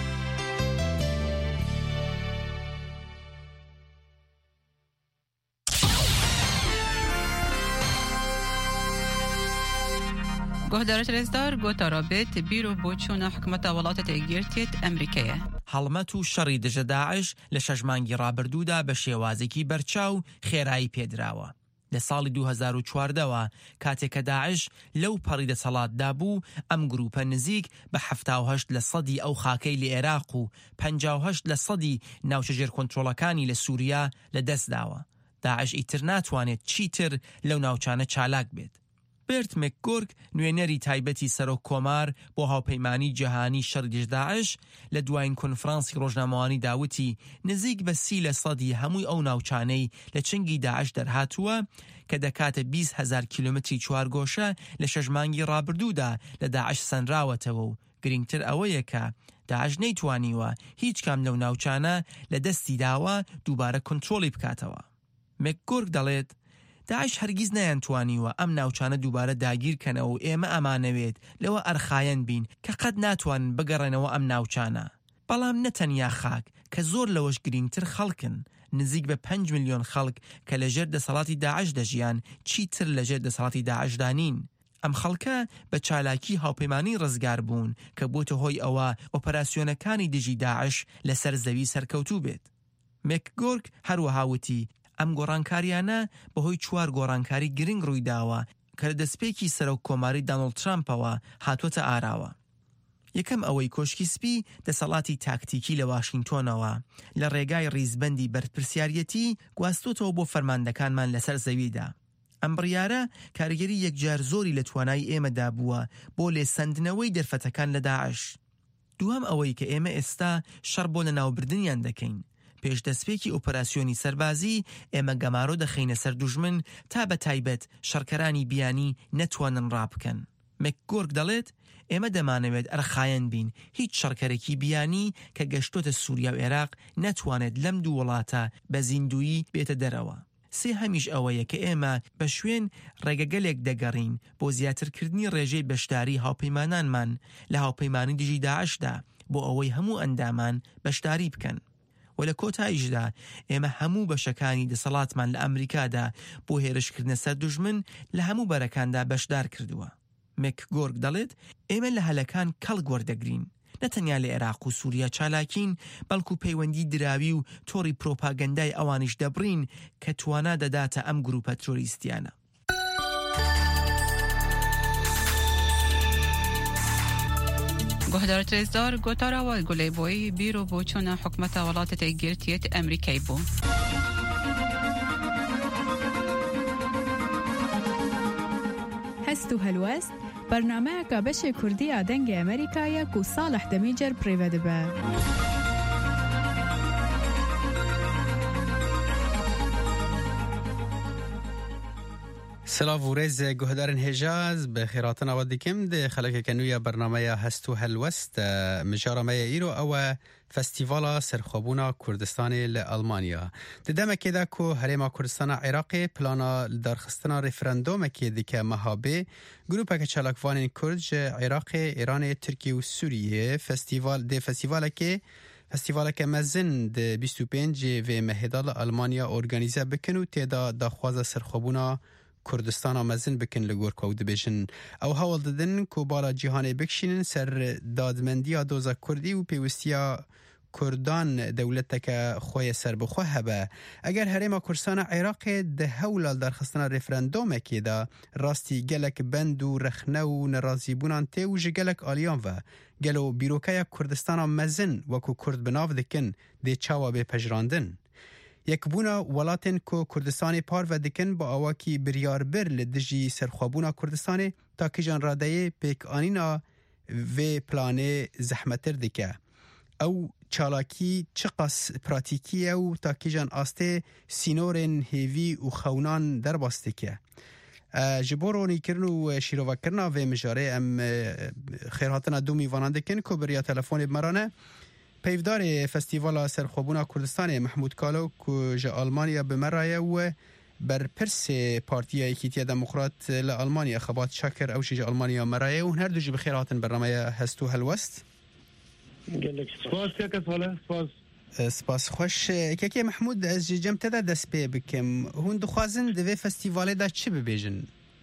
گهدارت رزدار گوتا رابط بیرو بوچونا حکومت ولاتت ایگیرتیت امریکیه. هەڵمەت و شەڕی دژە داعش لە شەژمانگی ڕابردوودا بە شێوازێکی بەرچاو خێرایی پێدراوە. لە ساڵی دوو هەزار و چواردەوە کاتێک کە داعش لەو پەڕی دەسەڵاتدا بوو ئەم گروپە نزیک بە هەفتاد و هەشت لە سەدی ئەو خاکەی لە عێراق و پەنجا و هەشت لە سەدی ناوچەژێر کۆنتڕۆڵەکانی لە سووریا لە دەستداوە. داعش ئیتر ناتوانێت چیتر لەو ناوچانە چالاک بێت. بێرت مەکگۆرک نوێنەری تایبەتی سەرۆک کۆمار بۆ هاوپەیمانی جەهانی شەڕی دژ داعش لە دوایین کۆنفرانسی ڕۆژنامەوانی داوتی نزیک بە سی لە سەدی هەمووی ئەو ناوچانەی لە چنگی داعش دەرهاتووە کە دەکاتە بیست هەزار کیلومتری چوارگۆشە لە شەژمانگی ڕابردوودا لە داعش سەنراوەتەوە و گرنگتر ئەوەیە کە داعش نەیتوانیوە هیچ کام لەو ناوچانە لە دەستی داوە دووبارە کۆنتڕۆڵی بکاتەوە. مەکگۆرک دەڵێت داعش هەرگیز نەیانتوانیوە ئەم ناوچانە دووبارە داگیرکەنەوە و ئێمە ئەمانەوێت لەوە ئەرخایەن بین کە قەت ناتوانن بگەڕێنەوە ئەم ناوچانە. بەڵام نەتەنیا خاک کە زۆر لەوەش گرینگتر خەڵکن، نزیک بە پەنج ملیۆن خەڵک کە لەژێر دەسەڵاتی داعش دەژیان چیتر لەژێر دەسەڵاتی داعشدانین. ئەم خەڵکە بە چالاکی هاوپەیمانی ڕزگار بوون کە بۆتە هۆی ئەوە ئۆپەراسیۆنەکانی دژی داعش لەسەر زەوی سەرکەوتوو بێت. مەکگۆرک هەروەها وتی ئەم گۆڕانکاریانە بەهۆی چوار گۆڕانکاری گرنگ ڕوویداوە کە لە دەستپێکی سەرۆک کۆماری دانڵد ترامپەوە هاتوۆتە ئاراوە. یەکەم ئەوەی کۆشکی سپی دەسەڵاتی تاکتیکی لە واشنگتۆنەوە لە ڕێگای ڕیزبەندی بەرپرسیارەتی گواستوتەوە بۆ فەرماندەکانمان لەسەر زەویدا. ئەم بڕیارە کارگەری یەکجار زۆری لە توانای ئێمەدا بووە بۆ لێسەندنەوەی دەرفەتەکان لە داعش. دووەم ئەوەی کە ئێمە ئێستا شەڕ بۆ لەناوبردنیان دەکەین. پێش دەستپێکی ئۆپەراسیۆنی سەربازی ئێمە گەمارۆ دەخینە سەر دوژمن تا بە تایبەت شەڕکەرانی بیانی نەتوانن ڕابکەن. مەکگۆرک دەڵێت ئێمە دەمانەوێت ئەرخایەن بین هیچ شەڕکەرێکی بیانی کە گەشتۆتە سووریا و عێراق نەتوانێت لەم دوو وڵاتە بە زیندویی بێتە دەرەوە. سێ هەمیش ئەوەیە کە ئێمە بە شوێن ڕێگەگەلێک دەگەڕین بۆ زیاترکردنی ڕێژەی بەشداری هاوپەیمانانمان لە هاوپەیمانی دژی داعشدا بۆ ئەوەی هەموو ئەندامان بەشداری بکەن. و لە کۆتاییشدا ئێمە هەموو بەشەکانی دەسەڵاتمان لە ئەمریکادا بۆ هێرشکردنە سەر دوژمن لە هەموو بەرەکاندا بەشدار کردووە. مەکگۆرک دەڵێت ئێمە لە هەلەکان کەڵ گوەردەگرین، نەتەنیا لە عێراق و سووریا چالاکین بەڵکو پەیوەندی دراوی و تۆڕی پرۆپاگەندای ئەوانیش دەبڕین کە توانا دەداتە ئەم گروپە تۆریستیانە. گهدارت رزدار گوتارا و گلی بوی بیرو بوچونا حکومت ولاتت ایگیرتیت امریکای بو. هەست و هەلوەست برنامه که بشه کردی آدنگ امریکایی کو صالح دمیجر پریوده به. سلاف و ریز گهدارن هجاز به خیراتنا و دیکم ده خلق کنویا برنامه هستو هلوست مجارمه ایرو او فستیوالا سرخوبونا کردستان لألمانیا. ددم که دا که هریما کردستان عراقی پلانا درخستنا ریفرندوم که دیگه مهابه گروپا که چلاکوان کرد عراق، ایران، ترکیه و سوریه فستیوال ده فستیوالا که فستیوالا که مزن ده بیست و پنج و مهدال آلمانیا ارگانیزه بکن و تیدا داخواز سرخوبونا کردستان آمزن بکن لگور کود بشن او حوال دادن که بالا جهان بکشین سر دادمندی دوزا کردی و پیوستیا کردان دولت که خوی سر بخواه هبه اگر هرما کردستان عراق ده هولال در خستان ریفرندوم که دا راستی گلک بند و رخنه و نرازی بونان تیوج گلک آلیان و گلو بیروکای کردستان آمزن وکو کرد بناو دکن ده چاوا به پجراندن یک بونا ولاتن کو کردستان پار و دکن با آواکی بریار بر لدجی سرخوابونا کردستان تا که جان رادای پیک آنینا و پلانه زحمتر دکه او چالاکی چقاس پراتیکی او تا که جان آسته سینورن هیوی و خونان در باسته که جبورو نیکرن و شیرو کرنا و مجاره ام خیراتنا دو میوانان دکن که بریا تلفون بمرانه پیفدار فستیوالا سرخوبونا کردستان محمود کالو که جا آلمانیا بمرایه و بر پرس پارتیا ایکیتیا دموکرات لآلمانیا خبات شاکر او جا آلمانیا مرایه و هر دو جی بخیراتن برنامه هستو هلوست سپاس که کس حاله سپاس سپاس خوش که که محمود از جم تدا دست پی بکم هون دخوازن دوی فستیواله دا چی ببیجن؟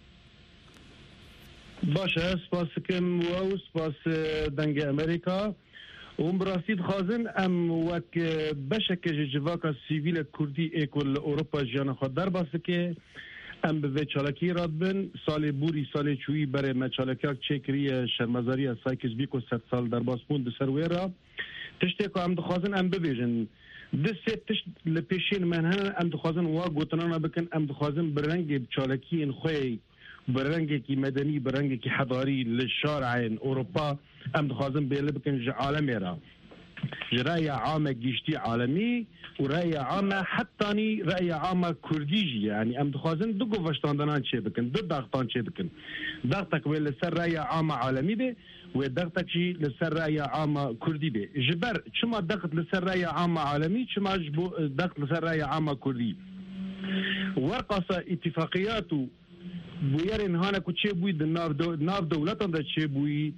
باشه سپاس کم و سپاس دنگ امریکا اون براسید خازن ام وک بشک جواکا سیویل کردی اکول اروپا جان خود در باسه که ام به چالکی راد بن سال بوری سال چویی بره مچالکاک چکری شرمزاری سایکس بیکو ست سال در باسپون ده سرویرا تشتی که ام دخوازن ام ببیجن دسته تشت لپیشین منهن ام دخوازن وا گوتنانا بکن ام دخوازن برنگ چالکی ان خوی برنگ کی مدنی برنگ کی حضاری للشارع اوروبا ام دخوازن بیل بکن عالمی را رأي عامة جيشتي عالمي ورأي عامة حتى رأي عامة كرديجي يعني ام دخوازن دو گوشتاندنان چه بکن دو داغتان چه بکن داغتك وی لسر رأي عامة عالمي به و داغتك جي لسر رأي عامة كردي به جبر چما داغت لسر رأي عامة عالمي چما داغت لسر رأي عامة كردي ورقصة اتفاقياتو بویرین هانا کو چه بوی د ناف دو ناف دولتان د چه بوی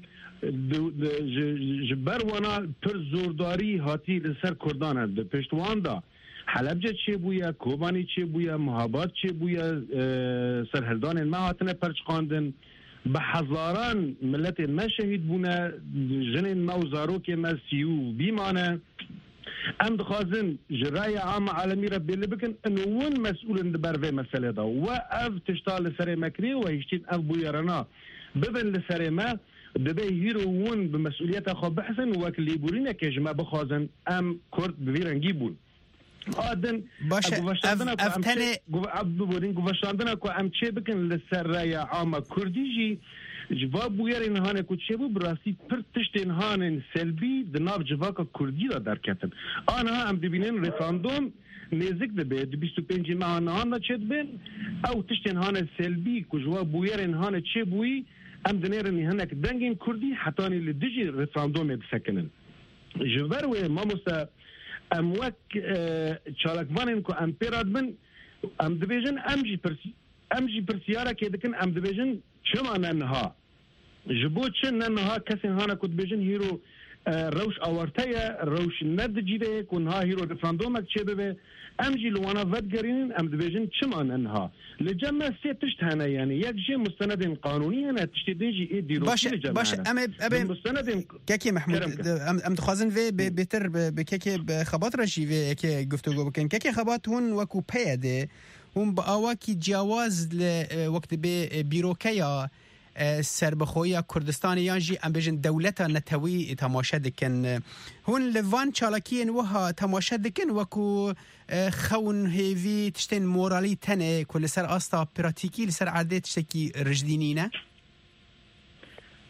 جبر وانا پر زورداری هاتی لسر کردان د پشتوان دا حلبجه چه بوی کوبانی چه بوی محابات چه بوی سرهردان ما هاتنه پرچ خواندن به هزاران ملت ما شهید بونه جنین ما و زاروک ما سیو بیمانه ام دخوازن جرای عام عالمی را بیلی بکن انو ون مسئولن دبر وی مسئله دا و اف تشتال لسر مکنی و هشتین اف بویرنا ببن لسر ما دبه هیرو ون بمسئولیت خواب بحثن و وکلی بورینه که جمع بخوازن ام کرد بویرنگی بون آدن باشه افتنه بورین گوشتاندن که ام چه بکن لسر رای عام کردی جی جواب بویر اینهانه که چه بود براستی پر تشت اینهانه سلبی دناب جواک کردی را در کتن آنها هم ببینن رفراندوم نزدیک دبه بیست و پنج ماه آنها چه بین او تشت اینهانه سلبی که جواب بویر اینهانه چه بوی ام دنیر اینهانه که دنگین کردی حتی لدیجی رفراندوم بسکنن جوار و ما مستا ام وک چالکوانین که ام پیراد من ام دبیجن ام جی پرسی ام جی پرسیاره که دکن ام دبیجن چما ننها جبو چن ننها کسی هانا کد بیجن هیرو روش آورتای روش ند جیده کنها هیرو رفراندومک چه ببه ام جی لوانا ود گرینن ام دبیجن چما ننها لجمع سی تشت هنه یعنی یک جی مستند قانونی هنه تشت دینجی ای دیرو باشه باشه ام ابي مستند كاكي محمود ام دخوازن في بيتر بكاكي خبات رشي في كي گفتگو بكن كاكي خبات هون وكو بيده هم با آواکی جواز وقت به بیروکیا سربخوی کردستان یانجی ام بجن دولتا نتوی تماشا دکن هون لوان چالاکین وها تماشا دکن وکو خون هیوی تشتین مورالی تنه کل سر آستا پراتیکی لسر عرده تشتکی رجدینینه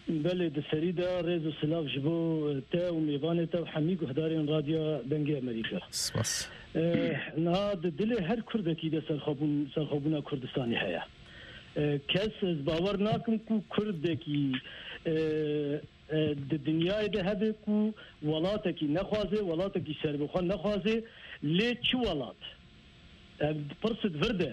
بله دسری دا ریز و سلاف جبو تا و میوان تا و حمی گهدارین رادیو دنگی امریکا سپاس نه دل هر کردکی ده سرخابون سرخابونا کردستانی هیا کس از باور ناکم کو کردکی دنیای ده هده کو ولاتکی نخوازه ولاتکی سربخوان نخوازه لی چی ولات پرسد ورده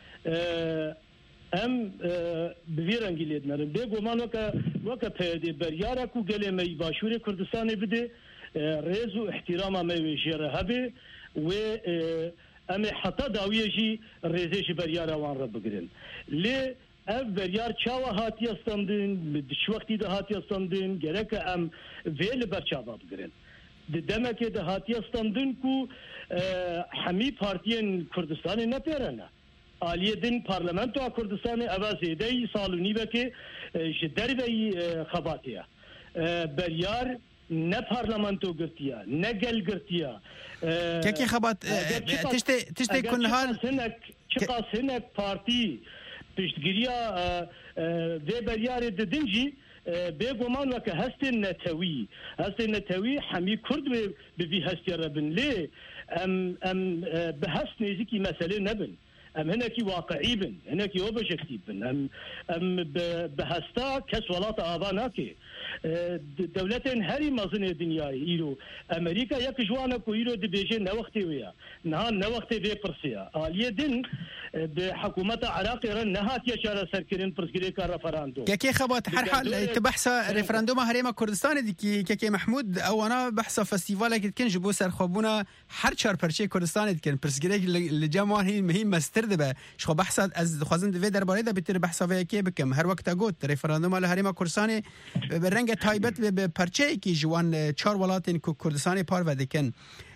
ام بویرنگی لید نرم بگو من وکا وکا پیده بریارا کو گلی می باشور کردستان بده ریز و احترام می جره هبه و ام حتی داویه جی ریزش بریارا وان را بگرن لی اف بریار چاوا هاتی استندن بدش وقتی ده هاتی استندن گرک ام ویل بر چاوا بگرن دمکه ده هاتی استندن کو حمی پارتین کردستان نپیرنه آلیه دن پارلمانتو کردستان اوازه دی سالونی بکه جدری بی خباتیه بریار نه پارلمانتو گرتیا نه گل گرتیا كيكي خبط تشتي تشتي كل هال چقاس هنك بارتي تشتگیریا ده بریار ددنجی بگمان وکه هست نتوی هست نتوی حمی کرد به بی هستی ربن لی ام ام به هست نزیکی مسئله نبن ام هناكي واقعي بن هناكي اوبجكتيف بن ام ام بهستا كس ولات اباناكي دولتين هري مازن الدنياي ايرو امريكا يك جوانا كو ايرو دي بيجي نوختي ويا نها نوختي بي برسيا اليه دن بحكومه عراق رن نهات يشار سركرين برسكري كار رفراندوم كيكي خبط حرحل تبحث ريفراندوم هريما كردستان دي كيكي محمود او انا بحث فستيفال كن جبو سرخوبونا هر چار پرچه کردستان كن برسكري لجماهير هي مهم مستر دبه شخو بحث از خوازن دوی درباره ده بتر بحث وی کی بکم هر وقت گوت ريفراندوم ال هريما کردستان به رنگ تایبت به پرچه کی جوان چهار ولاتن کردستان پار و دکن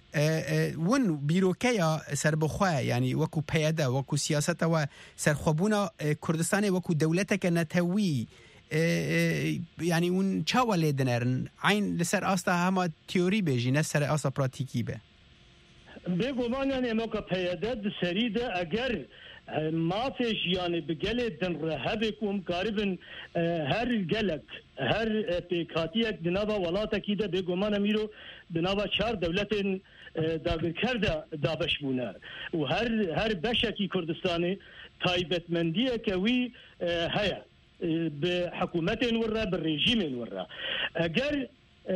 ون بیروکیا سربخوا یعنی وکو پیاده وکو سیاست و سرخوبونا کردستان وکو دولتک نتوی یعنی اون چاوله دنرن عین لسر استا هم تئوری بجی نه سر اسا پراتیکی به بگو من یعنی موقع پیاده سریده اگر ما فيش يعني بقلة دن رهبكم قاربا هر قلق هر بكاتيك دنابا ولاتا كيدا بيقو ما نميرو دنابا شار دولتين داغر كردا دابش بونا وهر هر بشكي كردستاني تايبت مندية كوي هيا بحكومتين ورا بالرجيمين ورا اگر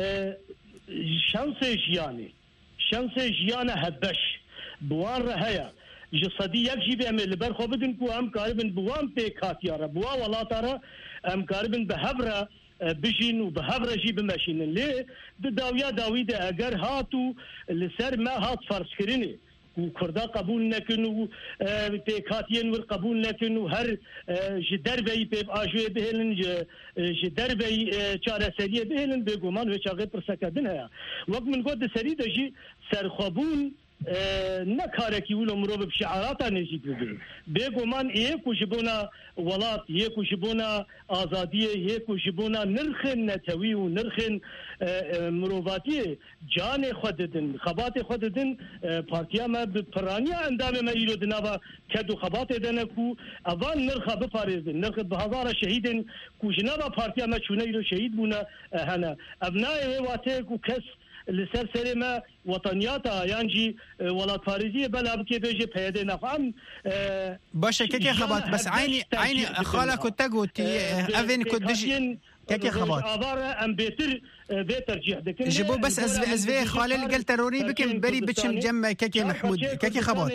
شانسي جياني شانسي جيانا هبش بوان رهيا جسدی یک جیب عمل بر خوب بدن کو هم کاربن بوام په کاتیاره بوا ولاتاره هم کاربن به هبره بجین و به هبره جیب ماشین لی د داویا داوید اگر هاتو لسر ما هات فرض کرینه و کردا قبول نکنو په کاتین ور قبول نکنو هر جدر بی په اجو بهلن جدر بی چاره سریه بهلن به ګمان و چاغه پر سکدن هيا وقت من گود سری دجی سرخوبون نکارکی ولو مروب بشعارات نجيب بده بيگو من يكو جبونا ولات يكو جبونا آزادية يكو جبونا نرخن نتوي ونرخن مروباتي جان خوددن خبات خوددن بارتيا ما بپرانيا اندام ما يلو دنابا كدو خبات دنكو اوان نرخ بپاريزن نرخ بهزار شهيدن كو جنابا بارتيا ما چونه يلو شهيد بونا هنا ابنائي واتيكو كس لسر سر ما وطنياتا يانجي ولات فارزية بلا بكي بيجي بيدي نفهم باشا كيكي خبط بس عيني عيني خالك كنت قلت أذن كنت دجي كيكي خبط عبارة أم بيتر بيتر جهد جبو بس أزفي أزفي خالل قال تروري بكم بري بتشم جمع كيكي محمود كيكي خبط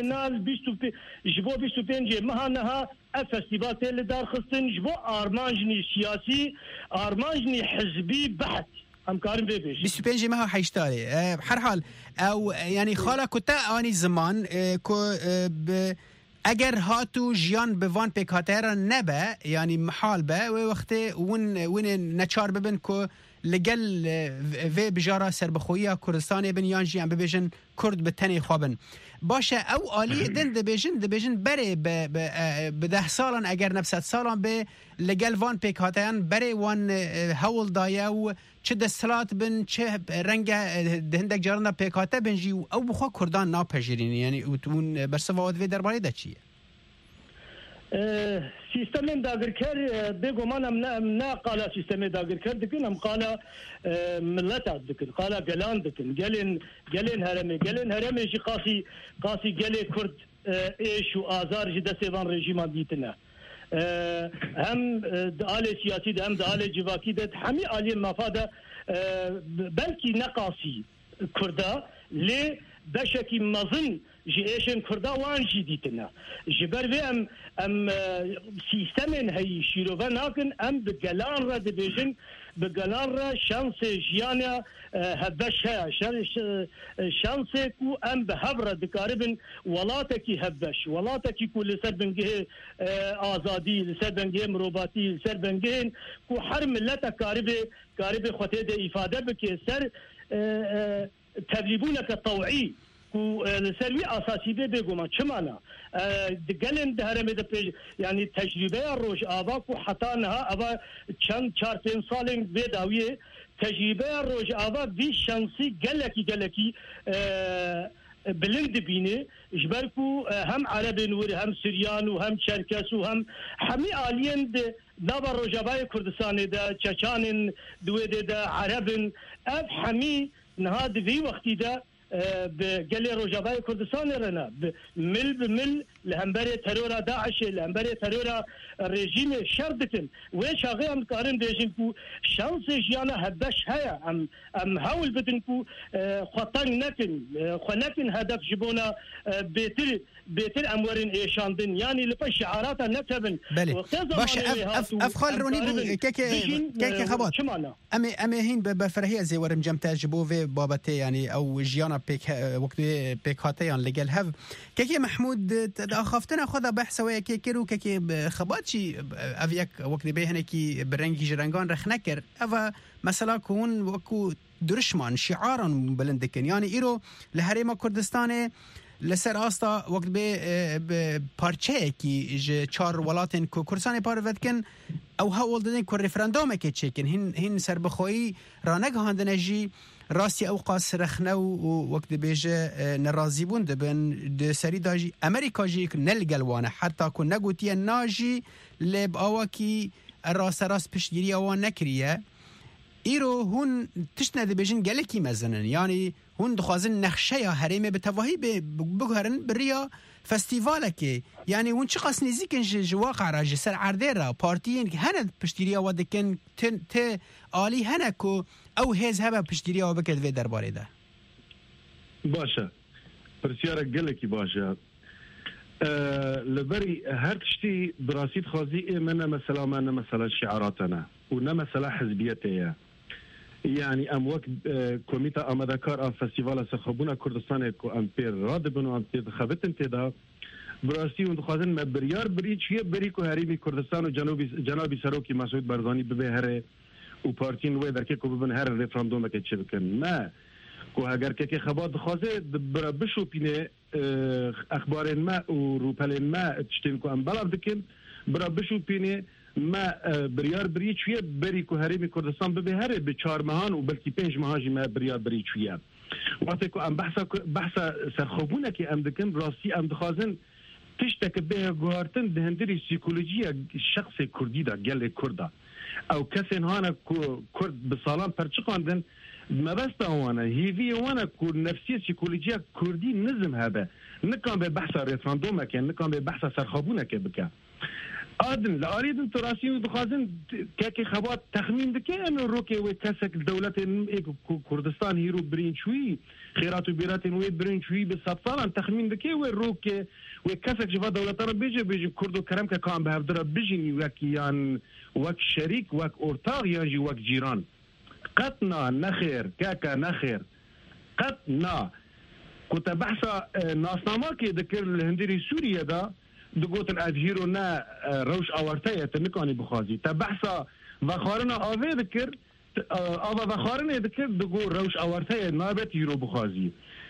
جبو بيستو بينجي مهانها الفستيفال اللي دار خصن جبو أرمانجني سياسي أرمانجني حزبي بحت همکارم ببیش بیست و پنج ماه حیشتاری هر حال او یعنی خاله کتا آنی زمان که اگر هاتو جیان بوان پیکاتر نبه یعنی محال به و وقتی ون ون نچار ببن که لگل و بجارا سربخویی کردستان بن یان جیان ببیشن کرد به تنی خوابن باشه او آلی دن دبیشن دبیشن بره به ده سالان اگر نفست سالان به لگل وان پیکاتیان بره وان هول دایه و چه دستلات بن چه رنگ دهندک جارنا پیکاته بنجی و او بخوا کردان ناپجرین یعنی اون برسواد وی درباره ده چیه؟ سیستم داگرکر بگمان ام نه نه قالا سیستم داگرکر دکن ام قالا ملت دکن قالا گلان دکن گلن گلن هرمه گلن هرمه جی قاسی قاسی گل کرد ایش و آزار جی دستیوان رژیم دیتنه هم دعال سیاسی ده هم دعال جواکی ده همی عالی مفاده بلکی نقاسی کرده لی بشکی مزن جی ایشن کرده وان جی دیتنه جبر وی ام ام سیستمن هی شیروه ناکن ام بگلان را دبیجن بگلان را شانس جیانا هبش ها شانس کو ام بهبره دکاربن ولاتکی هبش ولاتکی کو لسر بنگه آزادی لسر بنگه مروباتی لسر بنگه کو هر ملت کاربه کاربه خطه ده افاده بکه سر تبلیبونک طوعی کو لسروی اساسی به بگم چه معنا دگلن دهرمه ده پیش یعنی تجربه روش آوا کو حتا نه آوا چند چهار پنج سال به داویه تجربه روش آوا بی شانسی گلکی گلکی بلند بینه جبركو هم عرب نور هم سريان وهم شركس وهم حمي آلين ده نابا رجباي كردستان ده چچان دوه ده عرب اف حمي نهاد في وقتي ده بقلي رجباي كردستان رنا مل بمل لهمبري ترورا داعش لهمبري ترورا رژیم شردتن ویش آقای هم کارن دیشن کو شانس جیانا هدش هیا ام ام هاول بدن کو خطان نکن خنکن هدف جبونا بيتر بيتر امورن ایشاندن یعنی لپا شعارات نکبن بله باش اف اف خال رونی بو که که خبات امی امی هین بفرهی از ورم جمع تجربه بابته یعنی او جیانا پیک وقت پیک هاتیان لگل هف که که محمود خافتنا خدا بحث ويا كي كيرو كي خباتشي افيك وقت بيهنا كي برنجي جرنجان رخ نكر افا مثلا كون وكو درشمان شعارا بلندكن يعني ايرو لهريما كردستان لسر استا وقت به پارچه کی ج چهار ولاتن کردستان پاروتکن او هول دادن کو رفراندوم کی چکن هن هن سر بخوی رانگ هاندنجی راستی اوقاس رخنو وقت بیجه نرازیبون دبن د سری داجی امریکا جی نلگلوانه حتی کو نگوتی ناجی لب اواکی راس راس پشگیری اوان نکریه ایرو هون تشنه دبیجن گلکی مزنن یعنی هون دخوازن نقشه یا حریمه به تواهی بگهرن بریا فستیواله که یعنی هون چی قاس نزیکن جواقع را جسر عرده را پارتیین که هنه پشتیریا و دکن ته آلی هنه که او هیز هبه پشتیریا و بکد وی در باره ده باشه پرسیاره گلکی باشه لبری هر تشتی براسید خوازی من مثلا من مثلا شعاراتنا و نه مثلا حزبیته يعني ام وقت كوميتا امدكار فستيفال سخبونا كردستان كو امبير راد بنو امبير خبتن تدا براسي وندخازن مبريار بريچيه بريكو هريمي كردستان و جنوبي جنابي سروكي مسعود برزاني ببهره و پارتين و دركه كو ببن هر ريفراندوم كه چبكن ما كو اگر كه خبات خوازه بشو بينه اخبار ما و روپل ما تشتين كو ام بلاب دكن برا بشو بينه ما بريار بري شويه بري كو هريمي كردستان ببهره بچار مهان و بلكي پنج مهاجي ما بريار بري شويه وقت كو ام بحثا بحثا سرخوبونه كي ام دكن راسي ام دخازن تشتك به گوارتن دهندري سيكولوجيا الشخص كردي دا گل كردا او كسن هانا كرد بسالان پرچقاندن ما بس وانا هيفي وانا كو نفسيه سيكولوجيا كردي نظم هذا نكان ببحثا ريفراندوم كان نكان ببحثا سرخوبونه كي بكا آدن لاريدن تراسي ودخازن كاكي خبات تخمين دكي انه روكي وكاسك الدولة كردستان هيرو برين شوي خيرات وبيرات وي برين شوي بالسبطان تخمين دكي وروكي وكاسك جفا دولتنا بيجي بيجي كردو كرم كان بهفدرا بيجي وك يان وك شريك وك اورتاغ يانجي وك جيران قطنا نخير كاكا نخير قطنا كنت بحثا ناسناما كي ذكر الهندري سوريا دا دقوتن ادهيرو نا روش اوارتاية تنكاني بخازي تبحثا وخارنا آوه ذكر آوه وخارنا ذكر دقو روش اوارتاية نابت هيرو بخازي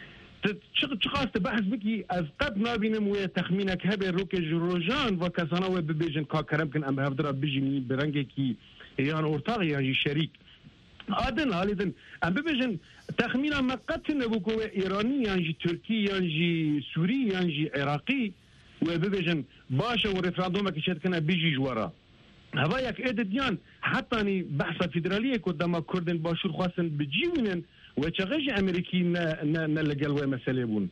چقاس تبحث بكي از قد نابينم ويا تخمينك هبه روكي جروجان وكسانا ويا ببيجن كا كرمكن ام بهفدرا بيجيني برنگي كي يان اورتاغ يان شريك آدن هاليدن ام ببيجن تخمينا ما قد تنبوكو ايراني يان جي تركي يان جي سوري يان جي عراقي وببيجن باشا وريفراندوم كشت كنا بيجي جوارا هوا يك اديان حتى اني بحث فيدراليه قدام كردن باشور خاصن بجيونن وتشغج امريكي نلقى مساله بون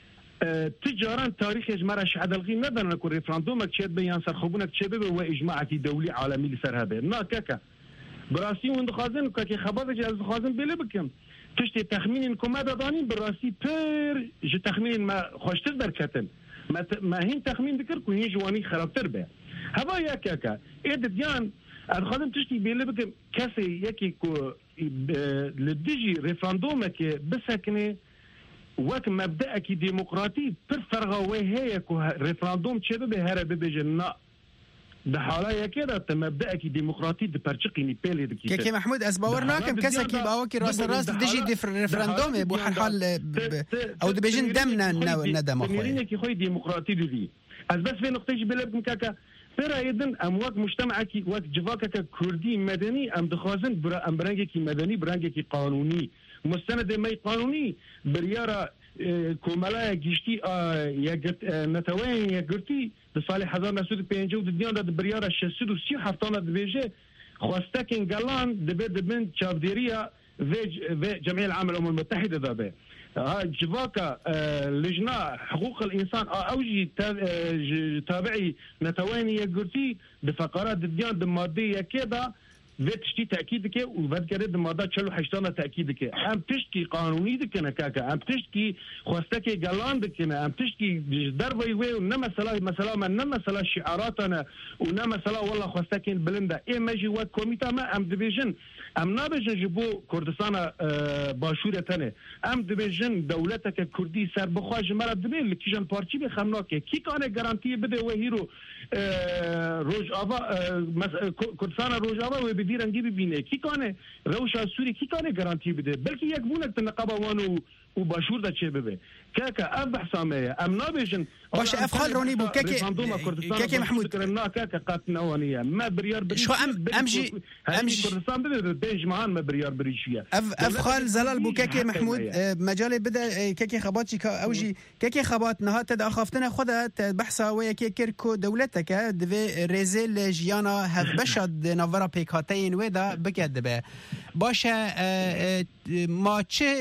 أه تجاران تاريخ اجماع شعدلغي ندر نكو ريفراندوم كشت بيان سرخبونك شباب واجماعتي دولي عالمي لسر هذا نا كاكا براسي وند خازن كاكي خبر جاز خازن بلا بكم تشتي تخمين كومادا دانين براسي بير ج تخمين ما خوشتر دركتن ما ما هين تخمين ذكر كو هي جواني خرابتر به هوا يا كاكا اد ديان الخادم تشتي بلا بكم كاسي يكي كو لديجي ريفراندوم كي بسكني وقت مبدأك ديمقراطي برفرغ وهي كو ريفراندوم شباب هرب بجنا ده حالا كده مبدأك ديمقراطي ده برشقيني بيلي دكي كيكي محمود اسباورناكم كسا كي باوكي راس راس ديجي دي ريفراندوم بو حال او دبيجن دمنا ندم اخويا تمرين كي خوي ديمقراطي دي از بس في نقطه بلبكم كاكا ترى ايضا امواج مجتمعك وقت جواكك كردي مدني ام دخازن برا ام برانجي مدني برانجي قانوني مستند ماي قانوني برياره كومالا جشتي يا نتوين يا قرتي لصالح هزار نسود بينجو دنيا د برياره شسود وسي حفتانه دبيجه خواستكين جالان دبد بنت شافديريا في جمعيه العمل الامم المتحده دابا ها جواكا لجنه حقوق الانسان اوجي تابعي نتوين يا قرتي بفقرات الدنيا الماديه كده وتشتي تاكيد كي وبعد كده الماده تشلو حشتنا تاكيد كي ام تشتي قانوني دكنا كاكا ام تشتي خوستكي جالان دكنا ام تشتي دربي وي ونما سلا مثلا نما سلا شعاراتنا ونما سلا والله خوستكي بلندا اي ماجي و كوميتا ما ام ديفيجن ام نابجن جبو كردستان باشوره تنه ام ديفيجن دولتك كردي سر بخواج مرا دبل كيجن بارتي بخمناك كي كان غارانتي بده وهيرو روج آوا کردستان روج آوا و بدی رنگی ببینه کی کانه روش سوری کی کانه گارانتی بده بلکه یک بونک تنقبه وانو و باشور دا چه ببه كاكا ام بحساميه ام نابجن باش افخال روني بو كاكي كاكي محمود كرنا كاكا قاتنا وانيه ما بريار بريش شو ام امجي امجي كردستان بده بيج معان ما بريار بريشيه اف افخال زلال بو كاكي محمود مجال بدا كاكي خباتي اوجي كاكي خبات نهات تداخفتنا خدها بحثا ويا كيركو دولتك دفي ريزيل جيانا هف بشد نافرا بيكاتين ودا بكد به باشه ما چه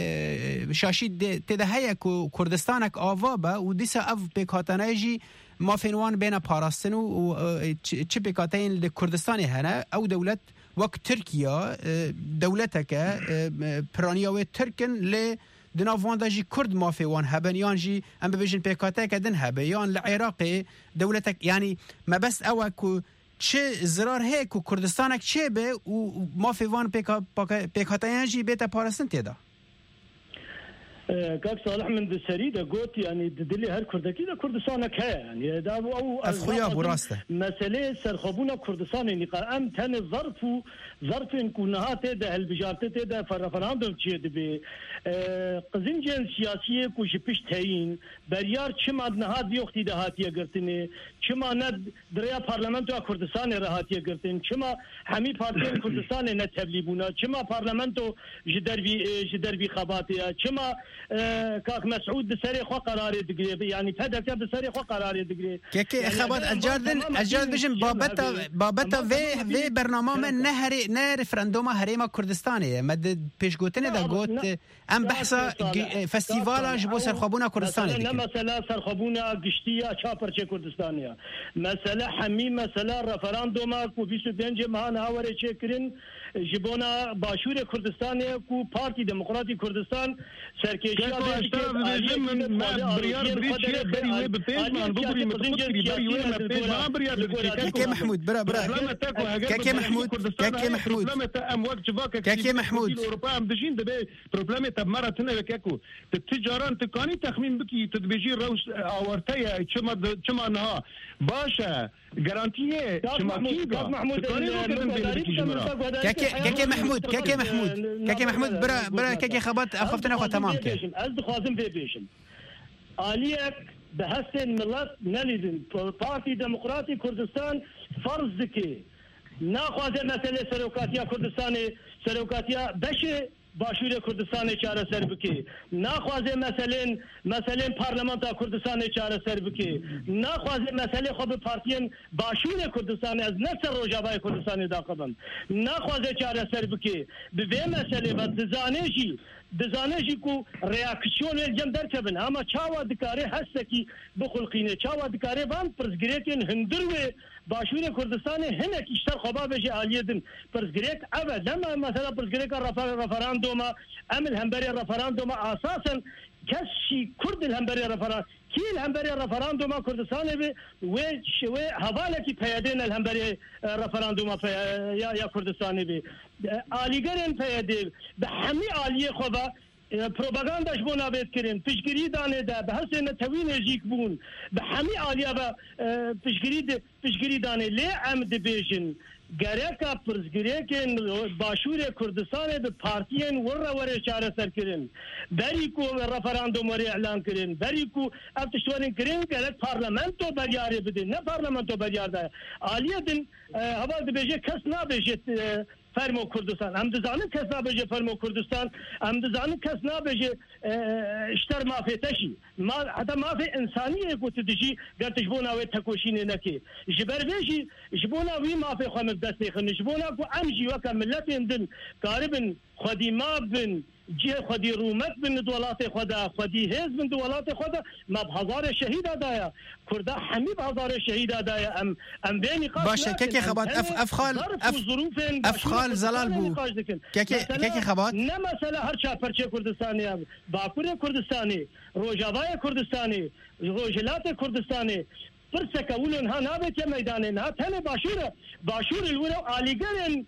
شاشید تدهیه که کردستانک آوا با و دیسا اف بکاتنایجی ما فینوان بین پاراستن و چه بکاتین لکردستانی هنه او دولت وقت ترکیه دولتک پرانیاوی ترکن ل دنافوان داجی کرد ما فیوان هبن یان جی ام ببیجن بکاتک دن هبه یان لعراقی دولتک یعنی ما بس او که چه زرار هی که کردستانک چه به و ما فیوان بکاتین جی بیت پاراستن تیدا كاك صالح من السريده قلت يعني دلي هر كردكي ده كردستان كه يعني دا او اخويا ابو راسته مساله سرخبونا كردستان يعني قام تن ظرف ظرف ان كنهات ده البجارت ده فرفراندم تشي دبي قزنجن سياسيه كو شپشتين بريار چما نهاد يوختي ده هاتيه گرتني چما ند دريا پارلمانتو كردستان راهاتيه گرتن چما همي پارتي كردستان نه تبليبونا چما پارلمانتو جدربي جدربي خباتيه چما كاك مسعود بسري خو قرار دغري يعني فدك بسري خو قرار دغري كيكي خبات الجاردن الجارد بجن بابتا بابتا في في برنامج نهر نه ريفراندوم هريما كردستاني مد بيشغوتني دا غوت ام بحثا فستيفال جبو سرخبونا كردستاني لا مساله سرخبونا قشتيه شابرچه كردستانيا مساله حمي مساله ريفراندوم كو بيسو بنج مان هاوري چكرين جبونا باشور كردستان كو بارتي ديمقراطي كردستان سركيشيا من بريار بريشيا بري بفيز ما ضبري متفكري بري ما بفيز ما بريار كاكي محمود برا برا كاكي محمود كاكي محمود كاكي محمود الاوروبا ام دجين دبي بروبلم تب مره تنه كاكو التجاران تقاني تخمين بكي تدبيجي روس اورتيا چما چما نها باشا جارانتيه چما كيغا محمود كاكي كاكي محمود كاكي محمود كاكي محمود برا برا كاكي خبط اخفتنا خو تمام كي از خازم في بيشن عليك بحسن ملت نليدن بارتي ديمقراطي كردستان فرض كي ناخذ مساله سلوكاتيه كردستاني سلوكاتيه باش باشوور کردستان چاره سر بکی نخوازه مثلا مثلا پارلمانتا کردستان چاره سر بکی نخوازه مثلا خود پارتیان باشوور کردستان از نصر روجاوای کردستان داخبن نخوازه چاره سر بکی به مسئله و دزانشی دزانشی کو ریاکشن الجم درکبن اما چاوا دکاره هستکی بخلقینه چاوا دکاره وان پرزگریتن هندروه باشوور کردستان هنک اشتر خبا بشه عالیدن پرزگریت ابد لما مثلا پرزگریت رفراندوم عمل همبري رفراندوم اساسا كشي كرد الهمبري رفراندوم كي الهمبري رفراندوم كردستان بي وش و حوالتي بيادين الهمبري رفراندوم يا يا كردستان بي آلیگرین پیاده به همه آلیه خوبا پروپاگانداش بونا بید کرن پیشگیری دانه ده به حسن توین جیک بون به همه آلیه با پیشگیری پیشگیری دانه لی عمد بیشن گرکا پرزگریکن باشور کردستان به پارتیین ور ور چاره سر کرن بری کو رفراندوم ور اعلان کرن بری کو افتشوارن کرن گرک پارلمانتو بریاره بده نه پارلمانتو بریار ده آلیه دن هوا ده بیشه کس نبیشه فرمو کردستان هم دزانه کس نبیشه فرمو کردستان هم دزانه کس نبیشه اشتر مافی تشی ما حتی مافی انسانیه کو تدشی گرتش بونا و تکوشینه نکی جبر بیشی جبونا وی مافی خامد دستی خن جبونا کو امجی وکا ملت اندن قاربن خودی ما بن جه خودی رومت بن دولات خدا خودی هز بن دولات خدا ما بهزار شهید دایا کردا همي بهزار شهید دایا ام ام بینی قاش باشه كيكي خبات اف افخال اف افخال زلال بو كيكي كيكي خبات نه مثلا هر چا پرچه کردستانی باکور کردستانی روجاوای کردستانی روجلات کردستانی پرسه کولن ها نابت یا میدانه ها تنه باشوره باشور الورو آلیگرن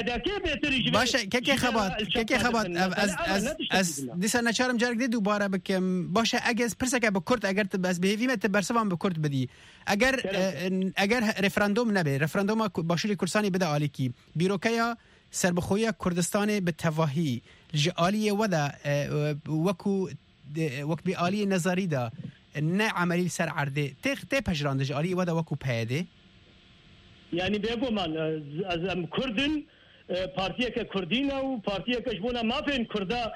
باشه كيكي خبات كيكي خبات از از از دیسا نچارم جارك دي دوباره بكم باشه اگز پرسك بكرت اگر بس بهيفيمه برسوان بكرت بدي اگر اگر رفراندوم نبه رفراندوم باشور كردستاني بدا عليكي بيروكيا سربخويا كردستاني بالتواهي جاليه ودا وكو وك بآليه نظري دا نه عملي سر عرضه تخ ته پجراند جاليه ودا وكو پاده يعني بيقول من از كردن پارتیه که کردینه و پارتیه که جبونا ما فين کرده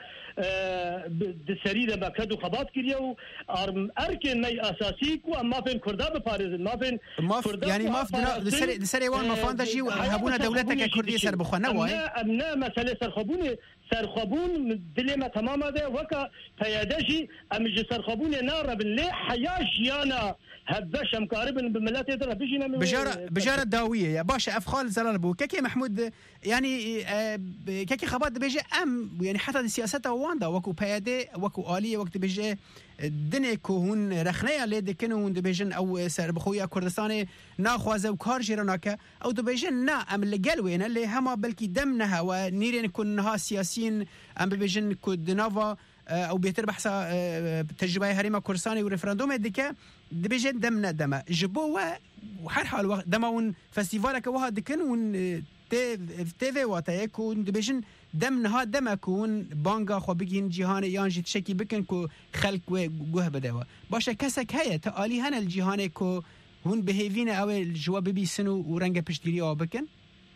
دسريده بكد وخبات كريا و اركن ني اساسي كو ما فين كرده بپاريز ما فين يعني ما دسري دسري وان ما فان دجي هبونا دولتك كرديه سر بخونه واي امنا مساله سرخبون سرخبون دلما تماما ده وكا بيادشي ام سرخبون نار بالله حياه جيانا هبش مقاربا بملات يدر بيجينا بجاره بجاره داويه يا باشا افخال زلال بو كيكي محمود يعني كيكي خبات بيجي ام يعني حتى السياسه واندا وكو بياده وكو آلية وقت بيجي الدنيا كون رخنيا لي دكنون دبيجن او سر بخويا كردستاني ناخوازه وكار جيراناكا او دبيجن نا ام اللي قالوين اللي هما بلكي دمنها ونيرين كونها سياسيين ام بيجن كودنافا او بيتر بحثا تجربه هريمه كردستاني وريفراندوم ديكا دبيجن دمنا دما جبوا وحر حال دماون فستيفالك وها دكنون تي تي واتا يكون دبيجن دمنها دمكون بانگا خو بگین جهان یانجی تشکی بکن کو خلق و گوه بدوا باشه کسک هيا تعالی هن الجهان کو هون بهيفين او الجواب بيسنو ورنگ پشتگیری او بکن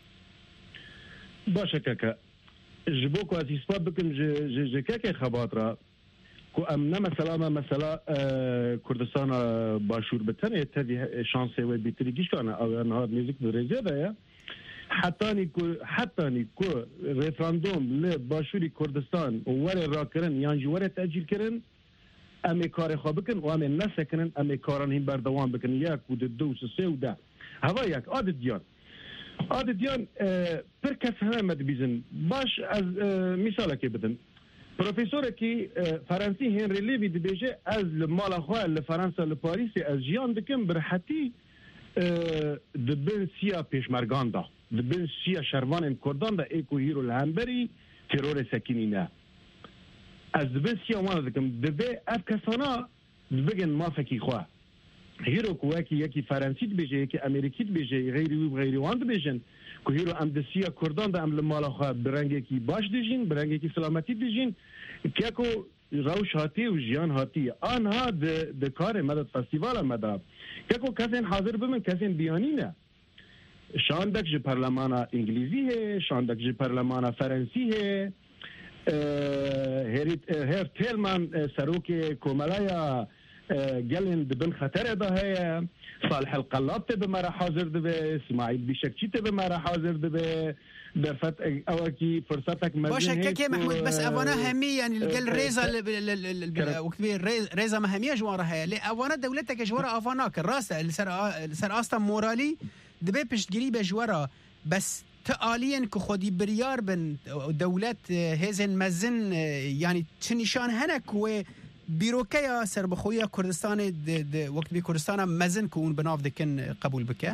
باشه کاکا جبوكو اسباب بكم ج ج كاكي خباطره كو امنا مثلا مثلا كردستان باشور بتن تدي شانس و بيتريجيش كان او نهار ميوزك بريزيدا يا حتى نيكو حتى نيكو ريفراندوم لباشوري كردستان ور راكرن يعني ور تاجيل كرن ام كار خابكن وام نسكن ام كارن هم بردوام بكن ياك ود دو سودا هوا ياك عادت ديان عادت ديان بركس هم بيزن باش از مثالك بدن بروفيسور كي فرنسي هنري ليفي دي بيجي از مال اخوه لفرنسا لباريس از جيان دكم برحتي دبن سيا پیشمرگاندا دبن سيا شروان کردان دا ايكو هيرو الهمبري ترور سكينينا از دبن سيا وانا دكم دبي اف كسانا دبگن ما فكي خواه هيرو كواكي يكي فرنسي دبيجي يكي امريكي دبيجي غيري وغيري وان دبيجن كو هيرو ام دسيا كردان دا ام لمالا خواه برنگي كي باش ديجين برنگي كي سلامتي ديجين كيكو روش هاتي و جيان هاتي آنها د کار مدد فستیوال مدد كيكو كسين حاضر بمن كسين بيانينه شاندك جي برلمانا انجليزي هي شاندك جي برلمانا فرنسي هي هير تيلمان سروكي كومالايا قالن دبن خطر ده هي صالح القلاب تبي مرة حاضر دبي اسماعيل بشكشي تبي مرة حاضر دبي درفت أوكي فرصتك مزين باشه كي محمود بس أفنا همي يعني الجل ريزا وكبير ريزا مهمية جوارها هي لي أفنا دولتك جوارها أفناك الراس السر السر أصلا مورالي دبي بشتجري بجوارها بس تقاليا كخودي بريار بن دولت هزن مزن يعني تنشان هناك و بیروکه سربخوی کردستان وقت بی کردستان مزن کون بناف دکن قبول بکه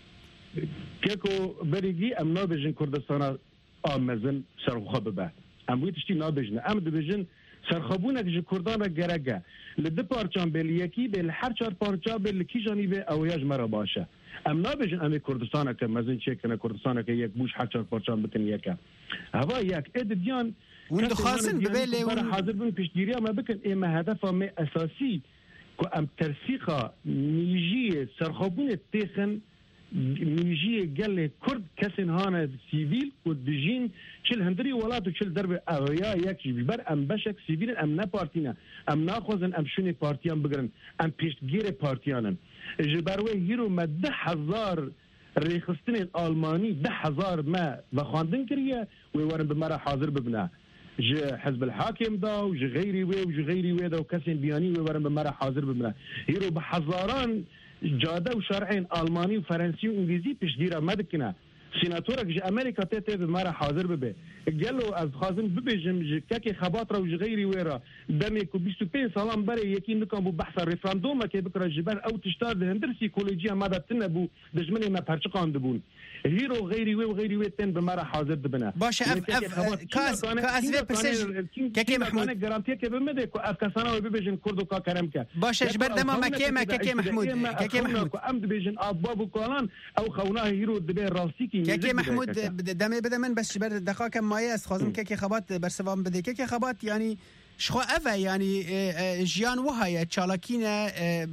کیکو بریگی ام نابجن کردستان آم مزن سرخواه ببه ام بویتشتی نابجن ام دبجن سرخوابونک جه کردان گرگه لده پارچان بیل یکی بیل هر چار پارچا بیل کی جانیبه اویاج مرا باشه ام نابجن امی کردستان که مزن چه کنه کردستان که یک بوش هر چار پارچان بکن یکه هوا یک اد دیان وندو خاصن ببالي ون حاضر بن بيشتريها ما بكن إما هدفها ما أساسي كو أم ترسيخة نيجية سرخبون التخن نيجية قال كرد كسن هانا سيفيل ودجين شل هندري ولاتو شل درب أغيا يكش ببر أم بشك سيفيل أم نا بارتينا أم ناخذن أم شوني بارتيان بقرن أم بيشتجيري بارتيانا جبروي هيرو ما ده هزار ريخستين الألماني ده هزار ما بخاندن كريه ويورن بمرة حاضر ببناه ج حزب الحاكم دا وج غيري وي وج غيري وي دا وكسين بياني وورن بمرة حاضر بمنا هيرو بحزاران جاده وشرعين ألماني وفرنسي وإنجليزي بيشديرا مدكنا سيناتورك ج أمريكا تيتي بمرة حاضر ببه قالوا از خازن ببجم ج كاكي خباطرة وج غيري ويرا دمي كو بيستو بين سلام بري يكين نكم بو بحث ريفراندوم كي بكره جبال او تشتاد هندرسي كوليجيا ماذا تنبو دجمني ما برشقان دبون هيرو غيري وي وغيري وي تن بمرة حاضر دبنا باش اف اف كاس كاس في بسج كاكي محمود انا جارانتي كي بمدي كو اف كاسانا وبيبجن كردو كا كرمكا باش جبر دما ما كيما كاكي محمود كاكي محمود ام دبيجن ابابو كولان او خونا هيرو دبي راسيكي كاكي محمود دمي بدا من بس جبر دقائق ما يس خازم كاكي خبات برسوام بدي كاكي خبات يعني شخو أفا يعني جيان وهاي تشالكينا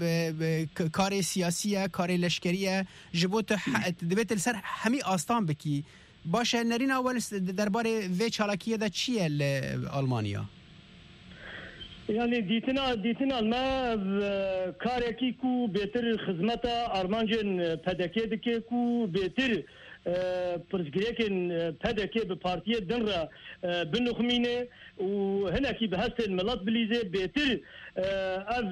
كاري سياسية كاري لشكرية جبوت دبيت السر همي آستان بكي باشا نرين أول درباري في تشالكية دا چية لألمانيا يعني ديتنا ديتنا ما كاريكي كو بيتر خدمتا أرمانجن پدكي دكي كو بيتر پرسگریکن پدکه به پارتیه دن را بنخمینه و هنکی به هست ملت بلیزه بهتر از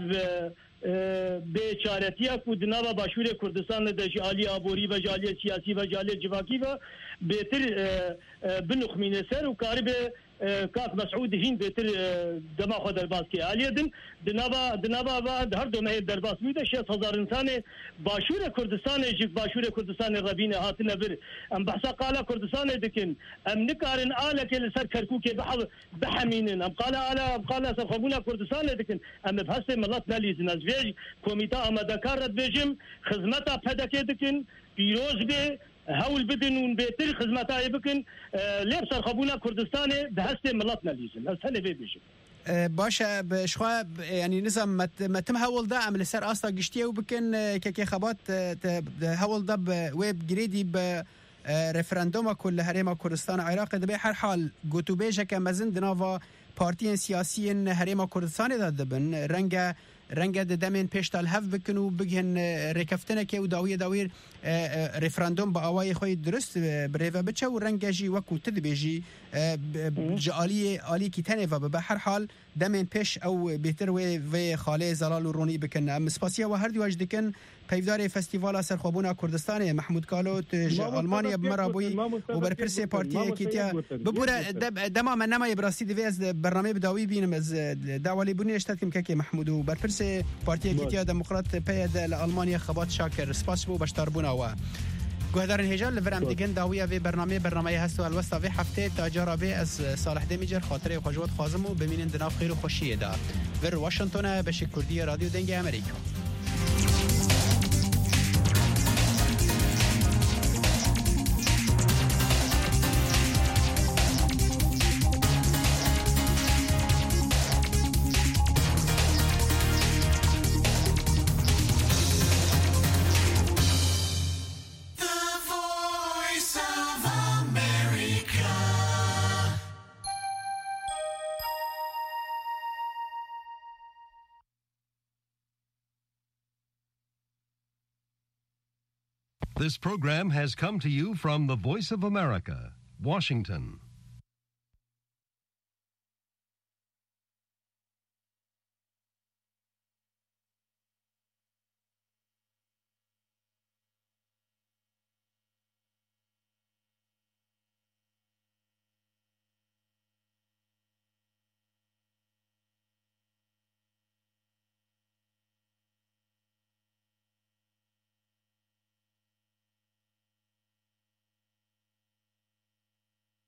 بیچارتیا کو دنوا باشور کردستان د جالی ابوری و جالی سیاسی و جالی جواکی و بهتر بنخمینه سر و کارب کاک مسعود هین بهتر دما خود درباس کی علیدن دنوا دنوا بعد هر دو مه درباس میده شش هزار انسان باشور کردستان جب باشور کردستان ربین هات نبر ام بحثا قال کردستان دکن ام نکارن آله که سر کرکو که بحث بحمینن ام قال آله ام قال سرخبونا کردستان دکن ام بحث ملت نلیزن از ویج کمیته آماده کار رد بجم خدمتا پدکه دکن پیروز به هول بدن بهتر خدمتای بکن لیب سرخبونا کردستان به هست ملت نلیزن از هنه بيجي باشه بشخوا يعني نظام ما تم هول ده عمل سر اصلا قشتيه وبكن كي خبات هول ده ويب جريدي ب ريفراندوم كل هريما كردستان عراق ده بهر حال گوتو بيجه كمزن دناوا بارتيين سياسيين هريما كردستان ده دبن رنگه رنگ دمن پیشتال هف بکن و بگن رکفتنه که و داوی داویر رفراندوم با آوای خوی درست بریوه بچه و رنگ جی وکو تدبیجی جالی آلی کی تنه و به هر حال دمن پیش او بهتر و خاله زلال و رونی بکن مسپاسیا و هر دیواج دکن پیودار فستیوال سرخوابونا کردستان محمود کالوت آلمانیا بمرابوی و برپرس پارتی کیتیا ببوره دما من نما براستی دویز برنامه بداوی بینم از داوالی بونی اشتاتیم که محمود و برپرس پارتی کیتیا دموکرات پید لآلمانیا خبات شاکر سپاس بو بشتاربونا و گهدارن هجال لورم دیگن داویه و برنامه برنامه هست و الوسطا و هفته تاجارا به از صالح دمیجر خاطره خوشوات خازم و ببینن دناف خیر و خوشیه دا ور واشنگتن به شکردی رادیو دنگ امریکا. This program has come to you from the Voice of America, Washington.